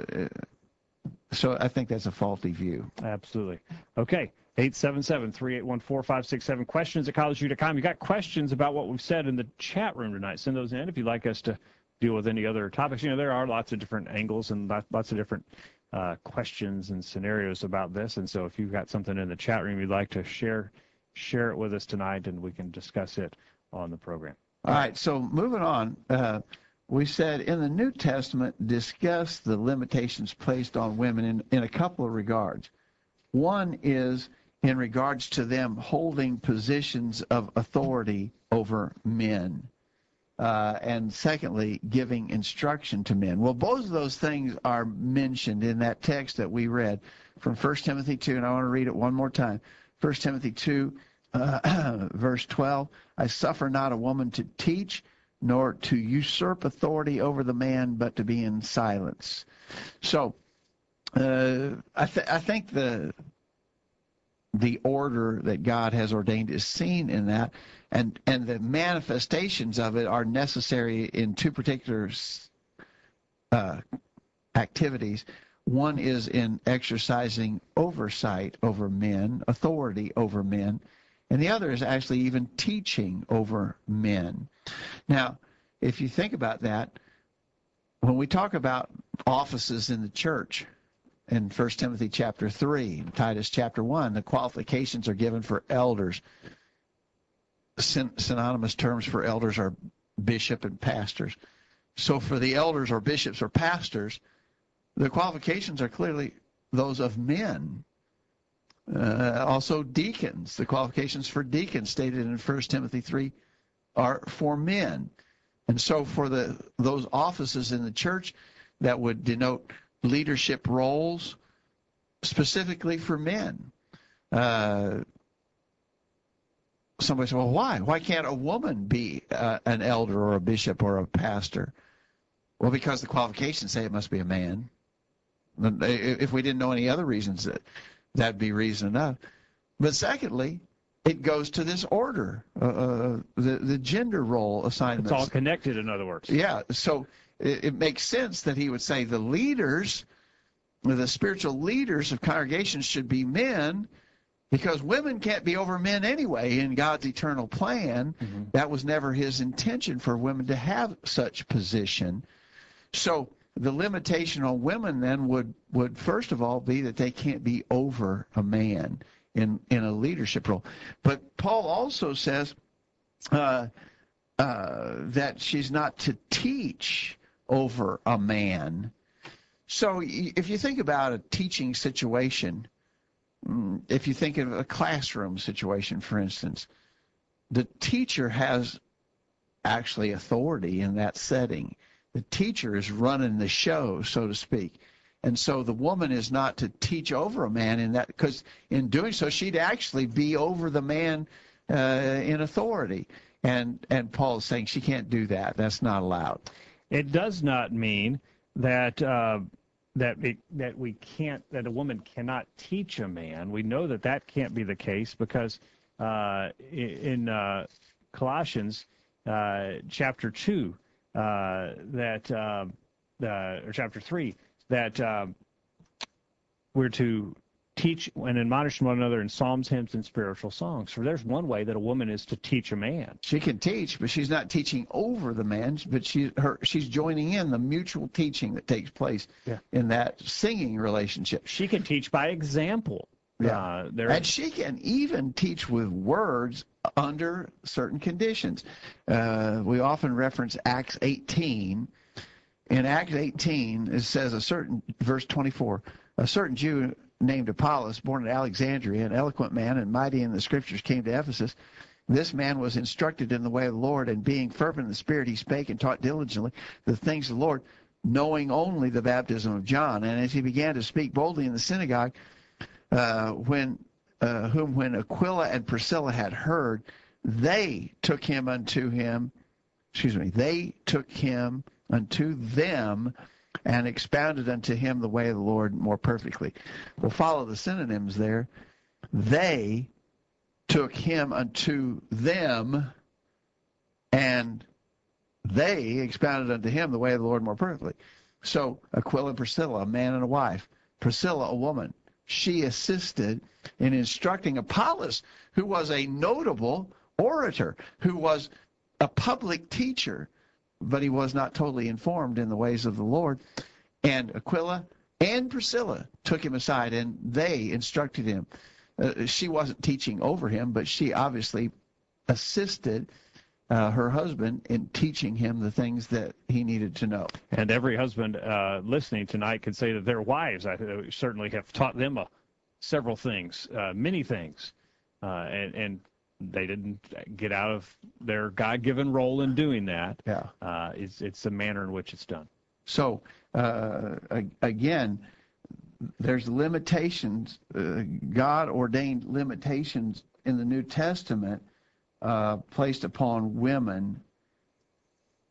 S2: so I think that's a faulty view.
S1: Absolutely. Okay. eight seven seven, three eight one, four five six seven. Questions at college view dot com. You got questions about what we've said in the chat room tonight. Send those in if you'd like us to deal with any other topics. You know, there are lots of different angles and lots of different uh, questions and scenarios about this. And so if you've got something in the chat room you'd like to share, share it with us tonight, and we can discuss it on the program.
S2: All right. So moving on, uh, we said in the New Testament, discuss the limitations placed on women in, in a couple of regards. One is in regards to them holding positions of authority over men. Uh, and secondly, giving instruction to men. Well, both of those things are mentioned in that text that we read from First Timothy two, and I want to read it one more time. First Timothy two, uh, verse twelve, I suffer not a woman to teach, nor to usurp authority over the man, but to be in silence. So uh, I, th- I think the the order that God has ordained is seen in that, and and the manifestations of it are necessary in two particular uh, activities. One is in exercising oversight over men, authority over men, and the other is actually even teaching over men. Now, if you think about that, when we talk about offices in the church, in First Timothy chapter three, and Titus chapter one, the qualifications are given for elders. Syn- synonymous terms for elders are bishop and pastors. So for the elders or bishops or pastors, the qualifications are clearly those of men. Uh, also deacons, the qualifications for deacons stated in First Timothy three are for men. And so for the those offices in the church that would denote leadership roles specifically for men. Uh, somebody said, well, why? Why can't a woman be uh, an elder or a bishop or a pastor? Well, because the qualifications say it must be a man. If we didn't know any other reasons, that that'd be reason enough. But secondly, it goes to this order, uh, the, the gender role assignments.
S1: It's all connected, in other words.
S2: Yeah, so it, it makes sense that he would say the leaders, the spiritual leaders of congregations should be men, because women can't be over men anyway in God's eternal plan. Mm-hmm. That was never his intention for women to have such position. So the limitation on women then would, would first of all be that they can't be over a man in, in a leadership role. But Paul also says uh, uh, that she's not to teach over a man. So if you think about a teaching situation, if you think of a classroom situation, for instance, the teacher has actually authority in that setting. The teacher is running the show, so to speak. And so the woman is not to teach over a man in that, because in doing so, she'd actually be over the man uh, in authority. And, and Paul is saying she can't do that. That's not allowed.
S1: It does not mean that uh, that it, that we can't, that a woman cannot teach a man. We know that that can't be the case, because uh, in uh, Colossians uh, chapter two, uh, that uh, uh, or chapter three, that uh, we're to teach and admonish one another in psalms, hymns, and spiritual songs. So there's one way that a woman is to teach a man.
S2: She can teach, but she's not teaching over the man, but she, her, she's joining in the mutual teaching that takes place yeah. in that singing relationship.
S1: She can teach by example.
S2: Yeah.
S1: Uh, there...
S2: And she can even teach with words under certain conditions. Uh, we often reference Acts eighteen. In Acts eighteen, it says a certain, verse twenty-four, a certain Jew named Apollos, born at Alexandria, an eloquent man and mighty in the scriptures, came to Ephesus. This man was instructed in the way of the Lord, and being fervent in the Spirit, he spake and taught diligently the things of the Lord, knowing only the baptism of John. And as he began to speak boldly in the synagogue, uh, when uh, whom when Aquila and Priscilla had heard, they took him unto him, excuse me, they took him unto them and expounded unto him the way of the Lord more perfectly. We'll follow the synonyms there. They took him unto them, and they expounded unto him the way of the Lord more perfectly. So Aquila and Priscilla, a man and a wife. Priscilla, a woman. She assisted in instructing Apollos, who was a notable orator, who was a public teacher, but he was not totally informed in the ways of the Lord. And Aquila and Priscilla took him aside, and they instructed him. Uh, she wasn't teaching over him, but she obviously assisted uh, her husband in teaching him the things that he needed to know.
S1: And every husband uh, listening tonight could say that their wives I certainly have taught them uh, several things, uh, many things, uh, and, and they didn't get out of their God-given role in doing that.
S2: Yeah,
S1: uh, it's it's the manner in which it's done.
S2: So uh, again, there's limitations, uh, God-ordained limitations in the New Testament uh, placed upon women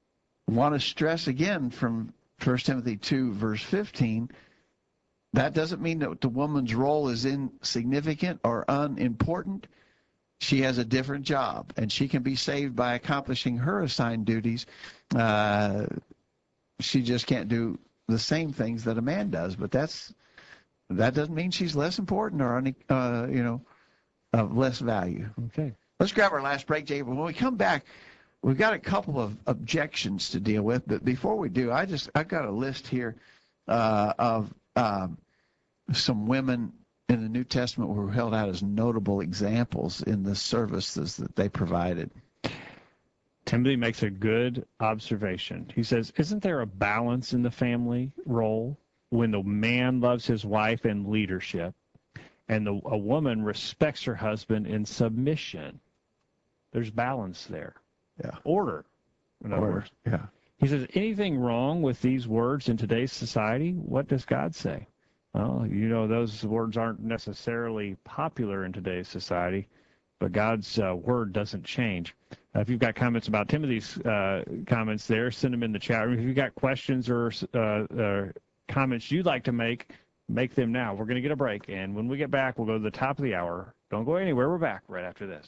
S2: want to stress again from First Timothy two, verse fifteen, that doesn't mean that the woman's role is insignificant or unimportant. She has a different job, and she can be saved by accomplishing her assigned duties. Uh, she just can't do the same things that a man does, but that's that doesn't mean she's less important or any, uh, you know, of less value.
S1: Okay.
S2: Let's grab our last break, Jay. When we come back, we've got a couple of objections to deal with, but before we do, I just I've got a list here uh, of um, some women in the New Testament were held out as notable examples in the services that they provided.
S1: Timothy makes a good observation. He says, isn't there a balance in the family role when the man loves his wife in leadership and the, a woman respects her husband in submission? There's balance there.
S2: Yeah.
S1: Order, in other
S2: Or,
S1: words.
S2: yeah.
S1: He says, anything wrong with these words in today's society? What does God say? Well, you know, those words aren't necessarily popular in today's society, but God's uh, word doesn't change. Uh, if you've got comments about Timothy's uh, comments there, send them in the chat room. If you've got questions or uh, uh, comments you'd like to make, make them now. We're going to get a break, and when we get back, we'll go to the top of the hour. Don't go anywhere. We're back right after this.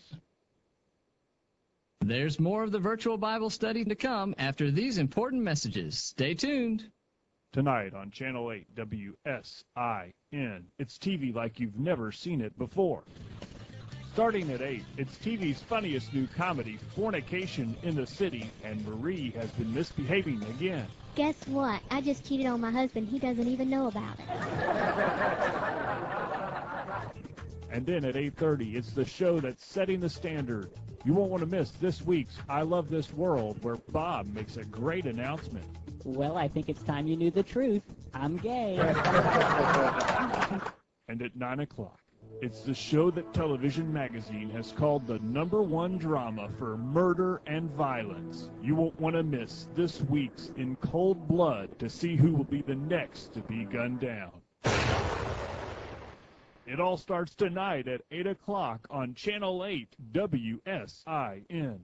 S4: There's more of the virtual Bible study to come after these important messages. Stay tuned.
S1: Tonight on Channel eight W S I N, it's T V like you've never seen it before. Starting at eight, it's T V's funniest new comedy, Fornication in the City, and Marie has been misbehaving again.
S9: Guess what? I just cheated on my husband. He doesn't even know about it.
S1: And then at eight thirty, it's the show that's setting the standard. You won't want to miss this week's I Love This World, where Bob makes a great announcement.
S10: Well, I think it's time you knew the truth. I'm gay.
S1: And at nine o'clock, it's the show that Television Magazine has called the number one drama for murder and violence. You won't want to miss this week's In Cold Blood to see who will be the next to be gunned down. It all starts tonight at eight o'clock on Channel eight W S I N.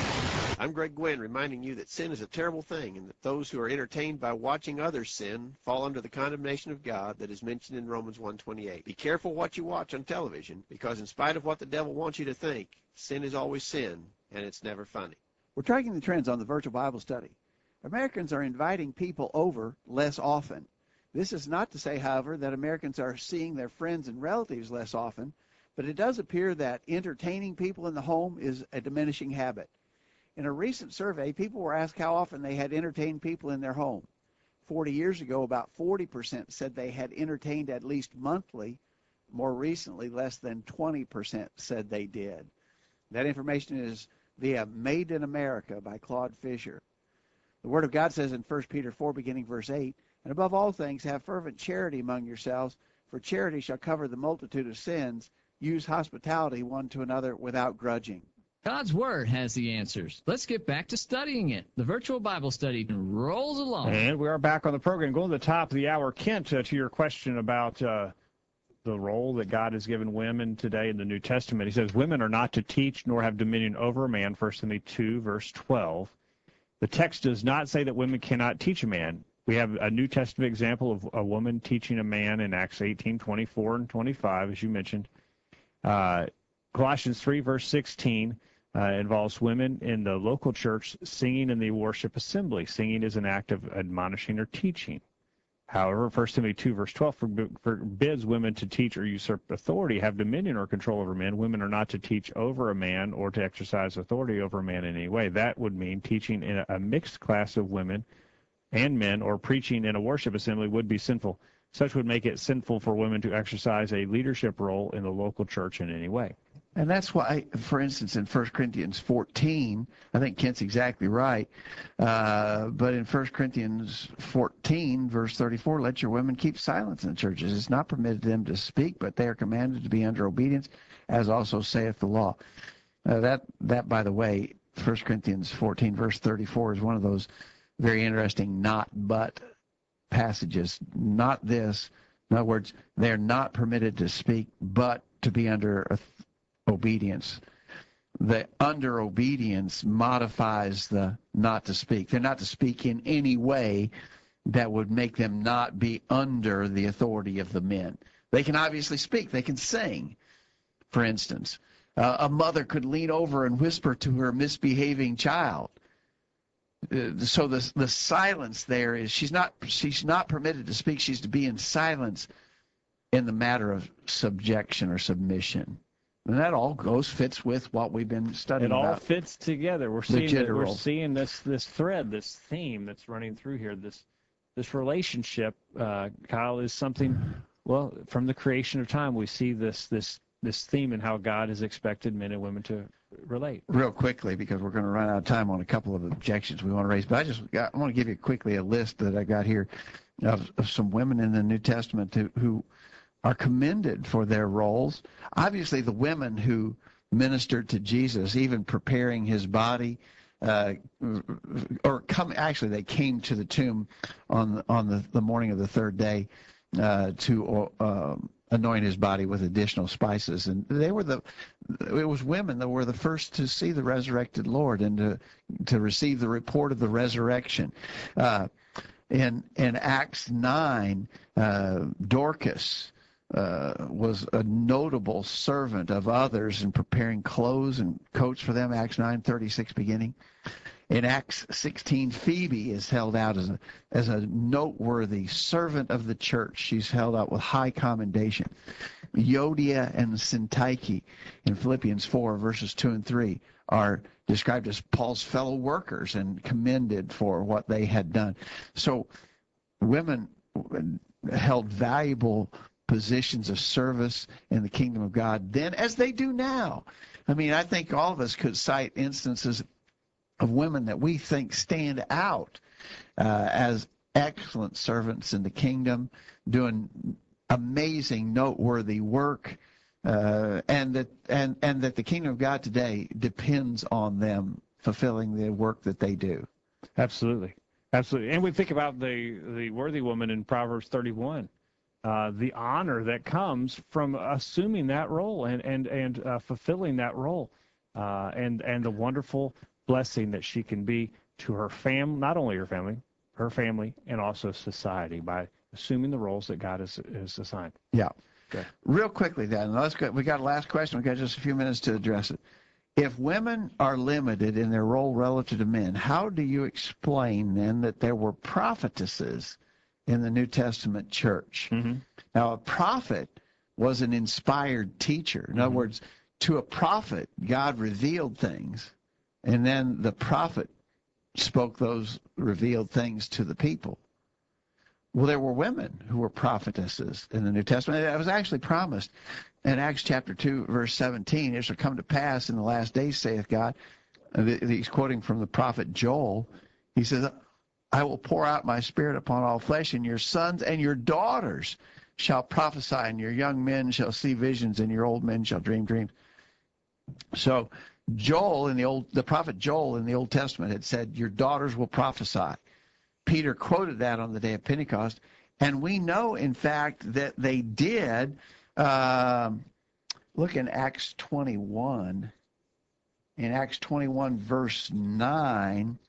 S11: I'm Greg Gwynn, reminding you that sin is a terrible thing and that those who are entertained by watching others sin fall under the condemnation of God that is mentioned in Romans one twenty-eight. Be careful what you watch on television, because in spite of what the devil wants you to think, sin is always sin, and it's never funny.
S6: We're tracking the trends on the virtual Bible study. Americans are inviting people over less often. This is not to say, however, that Americans are seeing their friends and relatives less often, but it does appear that entertaining people in the home is a diminishing habit. In a recent survey, people were asked how often they had entertained people in their home. forty years ago, about forty percent said they had entertained at least monthly. More recently, less than twenty percent said they did. That information is via Made in America by Claude Fisher. The Word of God says in First Peter four, beginning verse eight, and above all things, have fervent charity among yourselves, for charity shall cover the multitude of sins. Use hospitality one to another without grudging.
S4: God's Word has the answers. Let's get back to studying it. The virtual Bible study rolls along.
S1: And we are back on the program. Going to the top of the hour, Kent, uh, to your question about uh, the role that God has given women today in the New Testament. He says, women are not to teach nor have dominion over a man, First Timothy two, verse twelve. The text does not say that women cannot teach a man. We have a New Testament example of a woman teaching a man in Acts eighteen, twenty-four and twenty-five, as you mentioned. Uh, Colossians three, verse sixteen. Uh, involves women in the local church singing in the worship assembly. Singing is an act of admonishing or teaching. However, First Timothy two, verse twelve forbids women to teach or usurp authority, have dominion or control over men. Women are not to teach over a man or to exercise authority over a man in any way. That would mean teaching in a mixed class of women and men, or preaching in a worship assembly would be sinful. Such would make it sinful for women to exercise a leadership role in the local church in any way.
S2: And that's why, for instance, in First Corinthians fourteen, I think Kent's exactly right, uh, but in First Corinthians fourteen, verse thirty-four, let your women keep silence in the churches. It's not permitted them to speak, but they are commanded to be under obedience, as also saith the law. Uh, that, that, by the way, First Corinthians fourteen, verse thirty-four is one of those very interesting not but passages. Not this. In other words, they're not permitted to speak, but to be under authority. Obedience. the under obedience modifies the not to speak. They're not to speak in any way that would make them not be under the authority of the men. They can obviously speak. They can sing, for instance. Uh, a mother could lean over and whisper to her misbehaving child. Uh, so the the silence there is she's not she's not permitted to speak. She's to be in silence in the matter of subjection or submission. And that all goes fits with what we've been studying
S1: It all
S2: about.
S1: fits together. We're seeing
S2: gender
S1: that, we're
S2: roles.
S1: seeing this this thread, this theme that's running through here. This this relationship, uh, Kyle, is something. Well, from the creation of time, we see this this this theme and how God has expected men and women to relate.
S2: Real quickly, because we're going to run out of time on a couple of objections we want to raise, but I just got, I want to give you quickly a list that I got here of, of some women in the New Testament who, who are commended for their roles. Obviously, the women who ministered to Jesus, even preparing his body, uh, or come actually they came to the tomb on the, on the, the morning of the third day uh, to uh, anoint his body with additional spices, and they were the it was women that were the first to see the resurrected Lord and to to receive the report of the resurrection. Uh, in in Acts nine, uh, Dorcas uh, was a notable servant of others in preparing clothes and coats for them. Acts nine thirty-six beginning. In Acts sixteen, Phoebe is held out as a, as a noteworthy servant of the church. She's held out with high commendation. Euodia and Syntyche in Philippians four, verses two and three, are described as Paul's fellow workers and commended for what they had done. So women held valuable positions of service in the kingdom of God then, as they do now. I mean, I think all of us could cite instances of women that we think stand out uh, as excellent servants in the kingdom, doing amazing, noteworthy work, uh, and that and and that the kingdom of God today depends on them fulfilling the work that they do.
S1: Absolutely, absolutely. And we think about the the worthy woman in Proverbs thirty-one, uh, the honor that comes from assuming that role and and and uh, fulfilling that role, uh, and and the wonderful blessing that she can be to her family, not only her family, her family, and also society by assuming the roles that God has, has assigned.
S2: Yeah.
S1: Okay.
S2: Real quickly then, let's go, we got a last question. We got just a few minutes to address it. If women are limited in their role relative to men, how do you explain then that there were prophetesses in the New Testament church?
S1: Mm-hmm.
S2: Now, a prophet was an inspired teacher. In mm-hmm. other words, to a prophet, God revealed things, and then the prophet spoke those revealed things to the people. Well, there were women who were prophetesses in the New Testament. It was actually promised in Acts chapter two, verse seventeen, it shall come to pass in the last days, saith God. He's quoting from the prophet Joel. He says, I will pour out my spirit upon all flesh, and your sons and your daughters shall prophesy, and your young men shall see visions, and your old men shall dream dreams. So Joel in the old, the prophet Joel in the Old Testament had said, your daughters will prophesy. Peter quoted that on the day of Pentecost, and we know, in fact, that they did. Um, look in Acts twenty-one. In Acts twenty-one, verse nine,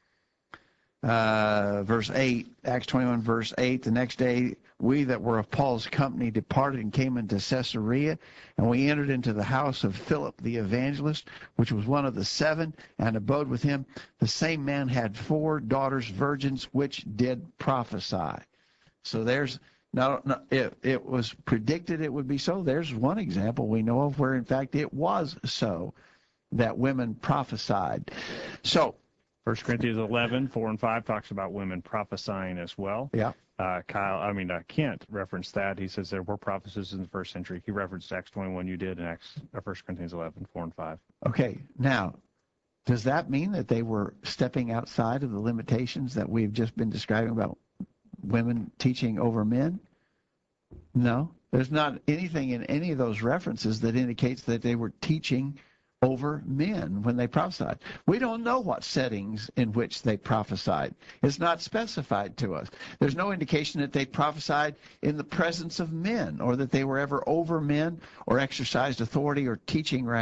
S2: uh, verse eight, Acts twenty-one, verse eight, the next day we that were of Paul's company departed and came into Caesarea, and we entered into the house of Philip the evangelist, which was one of the seven, and abode with him. The same man had four daughters, virgins, which did prophesy. So there's, not, not it, it was predicted it would be so. There's one example we know of where, in fact, it was so, that women prophesied. So,
S1: First Corinthians eleven, four and five talks about women prophesying as well.
S2: Yeah.
S1: Uh, Kyle, I mean, uh, Kent referenced that. He says there were prophecies in the first century. He referenced Acts twenty-one, you did, in Acts, uh, First Corinthians eleven, four and five.
S2: Okay, now, does that mean that they were stepping outside of the limitations that we've just been describing about women teaching over men? No. There's not anything in any of those references that indicates that they were teaching over men when they prophesied. We don't know what settings in which they prophesied. It's not specified to us. There's no indication that they prophesied in the presence of men or that they were ever over men or exercised authority or teaching rank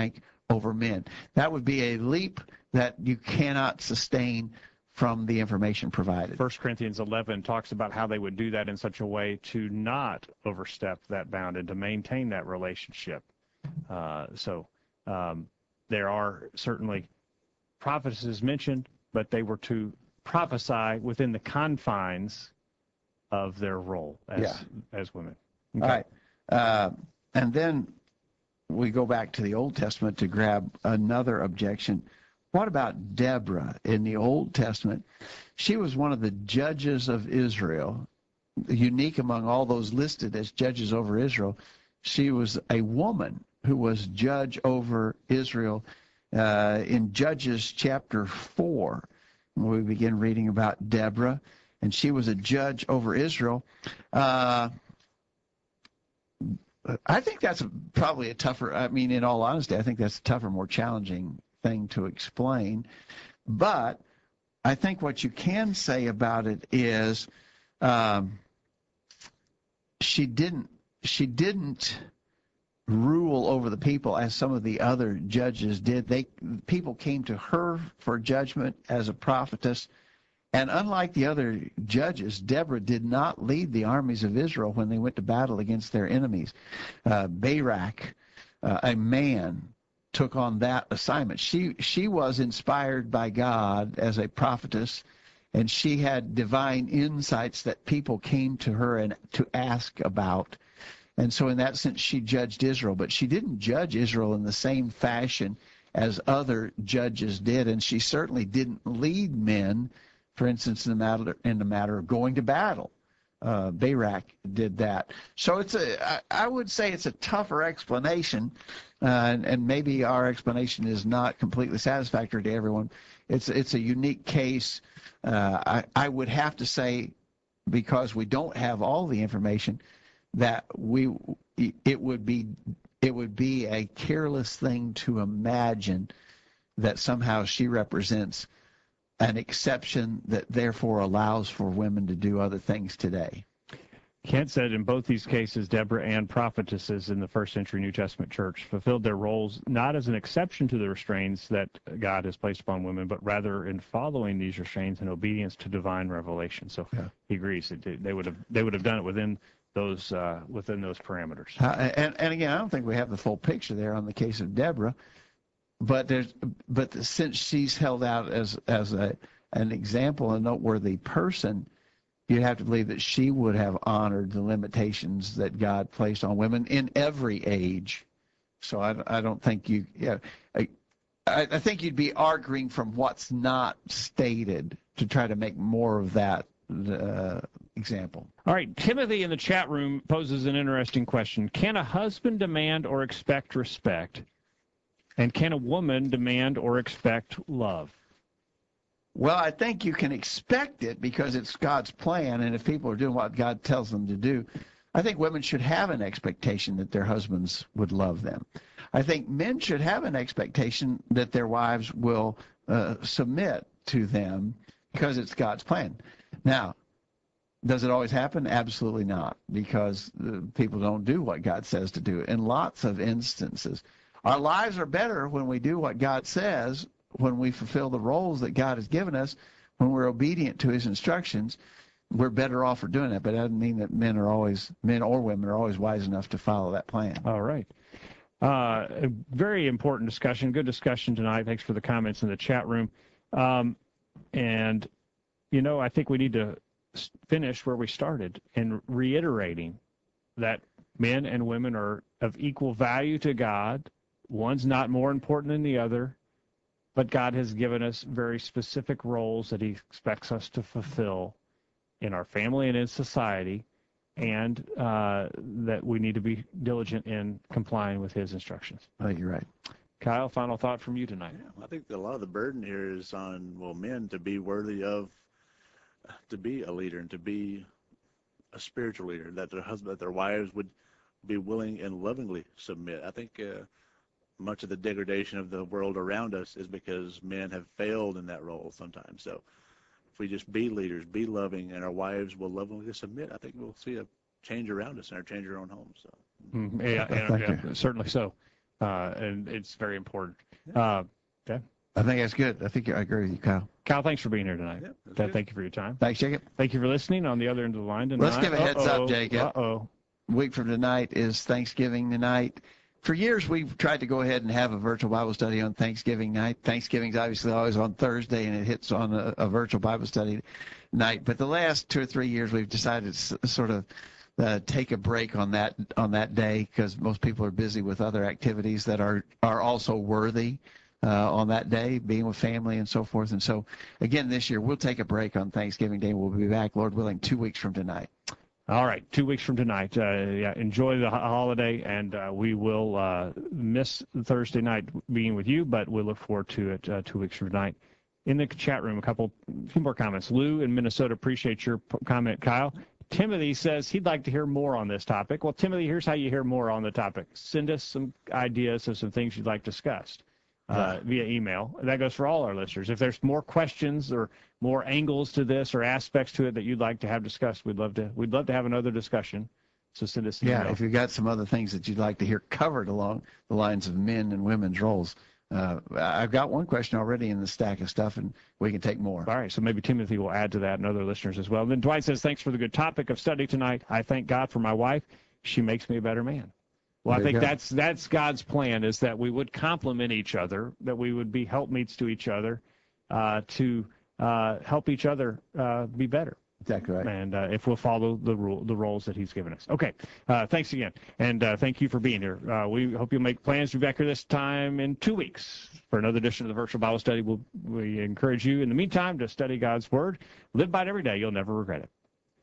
S2: over men. That would be a leap that you cannot sustain from the information provided.
S1: First Corinthians eleven talks about how they would do that in such a way to not overstep that bound and to maintain that relationship. Uh, so um, there are certainly prophecies mentioned, but they were to prophesy within the confines of their role as
S2: Yeah.
S1: as women.
S2: Okay. All right. Uh, and then we go back to the Old Testament to grab another objection. What about Deborah in the Old Testament? She was one of the judges of Israel, unique among all those listed as judges over Israel. She was a woman who was judge over Israel uh, in Judges chapter four. We begin reading about Deborah, and she was a judge over Israel. Uh, I think that's a, probably a tougher, I mean, in all honesty, I think that's a tougher, more challenging thing to explain. But I think what you can say about it is um, she didn't she didn't rule over the people as some of the other judges did. They people came to her for judgment as a prophetess. And unlike the other judges, Deborah did not lead the armies of Israel when they went to battle against their enemies. Uh, Barak, uh, a man, took on that assignment. She she was inspired by God as a prophetess, and she had divine insights that people came to her and to ask about. And so in that sense, she judged Israel, but she didn't judge Israel in the same fashion as other judges did, and she certainly didn't lead men, for instance, in the matter, in the matter of going to battle. Uh, Barak did that. So it's a, I, I would say it's a tougher explanation, uh, and, and maybe our explanation is not completely satisfactory to everyone. It's, it's a unique case. Uh, I, I would have to say, because we don't have all the information, that we it would be it would be a careless thing to imagine that somehow she represents an exception that therefore allows for women to do other things today.
S1: Kent said in both these cases, Deborah and prophetesses in the first century New Testament church fulfilled their roles not as an exception to the restraints that God has placed upon women, but rather in following these restraints in obedience to divine revelation. So yeah. He agrees that they would have they would have done it within those uh, within those parameters.
S2: Uh, and, and again, I don't think we have the full picture there on the case of Deborah, but there's but since she's held out as as a an example, a noteworthy person, you have to believe that she would have honored the limitations that God placed on women in every age. So I, I don't think you, yeah, I, I think you'd be arguing from what's not stated to try to make more of that uh, example.
S1: All right, Timothy in the chat room poses an interesting question. Can a husband demand or expect respect? And can a woman demand or expect love?
S2: Well, I think you can expect it because it's God's plan, and if people are doing what God tells them to do, I think women should have an expectation that their husbands would love them. I think men should have an expectation that their wives will uh, submit to them because it's God's plan. Now, does it always happen? Absolutely not, because uh, people don't do what God says to do in lots of instances. Our lives are better when we do what God says, when we fulfill the roles that God has given us, when we're obedient to his instructions. We're better off for doing that, but that doesn't mean that men are always, men or women are always wise enough to follow that plan.
S1: All right. Uh, a very important discussion, good discussion tonight. Thanks for the comments in the chat room. Um, and, you know, I think we need to finish where we started in reiterating that men and women are of equal value to God. One's not more important than the other, but God has given us very specific roles that he expects us to fulfill in our family and in society, and uh, that we need to be diligent in complying with his instructions.
S2: I think you're right.
S1: Kyle, final thought from you tonight.
S7: Yeah, I think a lot of the burden here is on, well, men to be worthy of, to be a leader and to be a spiritual leader, that their husband, that their wives would be willing and lovingly submit. I think uh, much of the degradation of the world around us is because men have failed in that role sometimes. So if we just be leaders, be loving, and our wives will lovingly submit, I think we'll see a change around us and our change our own homes. So.
S1: Mm, yeah, and, yeah, certainly so. uh, and it's very important. Uh, okay.
S2: I think that's good. I think I agree with you, Kyle.
S1: Kyle, thanks for being here tonight.
S7: Yeah, that's
S1: Th-
S7: good.
S1: Thank you for your time.
S2: Thanks, Jacob.
S1: Thank you for listening on the other end of the line tonight.
S2: Let's give a heads up,
S1: Uh-oh.
S2: Jacob.
S1: Uh-oh.
S2: A week from tonight is Thanksgiving tonight. For years, we've tried to go ahead and have a virtual Bible study on Thanksgiving night. Thanksgiving's obviously always on Thursday, and it hits on a, a virtual Bible study night. But the last two or three years, we've decided to s- sort of uh, take a break on that on that day because most people are busy with other activities that are are also worthy uh, on that day, being with family and so forth. And so, again, this year we'll take a break on Thanksgiving Day. We'll be back, Lord willing, two weeks from tonight.
S1: All right, two weeks from tonight. Uh, yeah, enjoy the ho- holiday, and uh, we will uh, miss Thursday night being with you, but we'll look forward to it uh, two weeks from tonight. In the chat room, a couple, few more comments. Lou in Minnesota, appreciate your p- comment, Kyle. Timothy says he'd like to hear more on this topic. Well, Timothy, here's how you hear more on the topic. Send us some ideas of some things you'd like discussed uh, via email. That goes for all our listeners. If there's more questions or more angles to this or aspects to it that you'd like to have discussed, we'd love to. We'd love to have another discussion. So send us an
S2: Yeah,
S1: email.
S2: if you've got some other things that you'd like to hear covered along the lines of men and women's roles, uh, I've got one question already in the stack of stuff, and we can take more.
S1: All right, so maybe Timothy will add to that and other listeners as well. And then Dwight says, thanks for the good topic of study tonight. I thank God for my wife. She makes me a better man. Well,
S2: There
S1: I
S2: you
S1: think
S2: go.
S1: that's that's God's plan, is that we would complement each other, that we would be helpmeets to each other, uh, to uh, help each other uh, be better.
S2: Exactly right.
S1: And uh, if we'll follow the rule, the roles that He's given us. Okay, uh, thanks again, and uh, thank you for being here. Uh, we hope you'll make plans to be back here this time in two weeks for another edition of the Virtual Bible Study. We'll, we encourage you, in the meantime, to study God's Word. Live by it every day. You'll never regret it.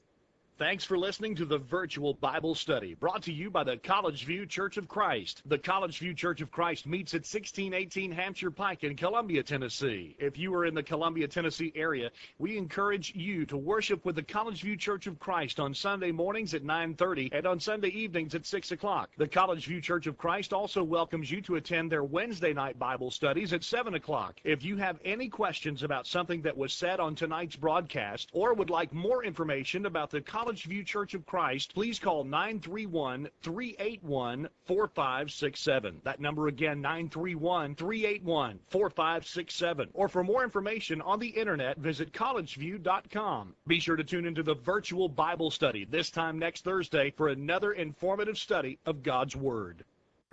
S3: Thanks for listening to the Virtual Bible Study, brought to you by the College View Church of Christ. The College View Church of Christ meets at sixteen eighteen Hampshire Pike in Columbia, Tennessee. If you are in the Columbia, Tennessee area, we encourage you to worship with the College View Church of Christ on Sunday mornings at nine thirty and on Sunday evenings at six o'clock. The College View Church of Christ also welcomes you to attend their Wednesday night Bible studies at seven o'clock. If you have any questions about something that was said on tonight's broadcast or would like more information about the College College View Church of Christ, please call nine three one, three eight one, four five six seven. That number again, nine three one, three eight one, four five six seven. Or for more information on the internet, visit college view dot com. Be sure to tune into the Virtual Bible Study this time next Thursday for another informative study of God's Word.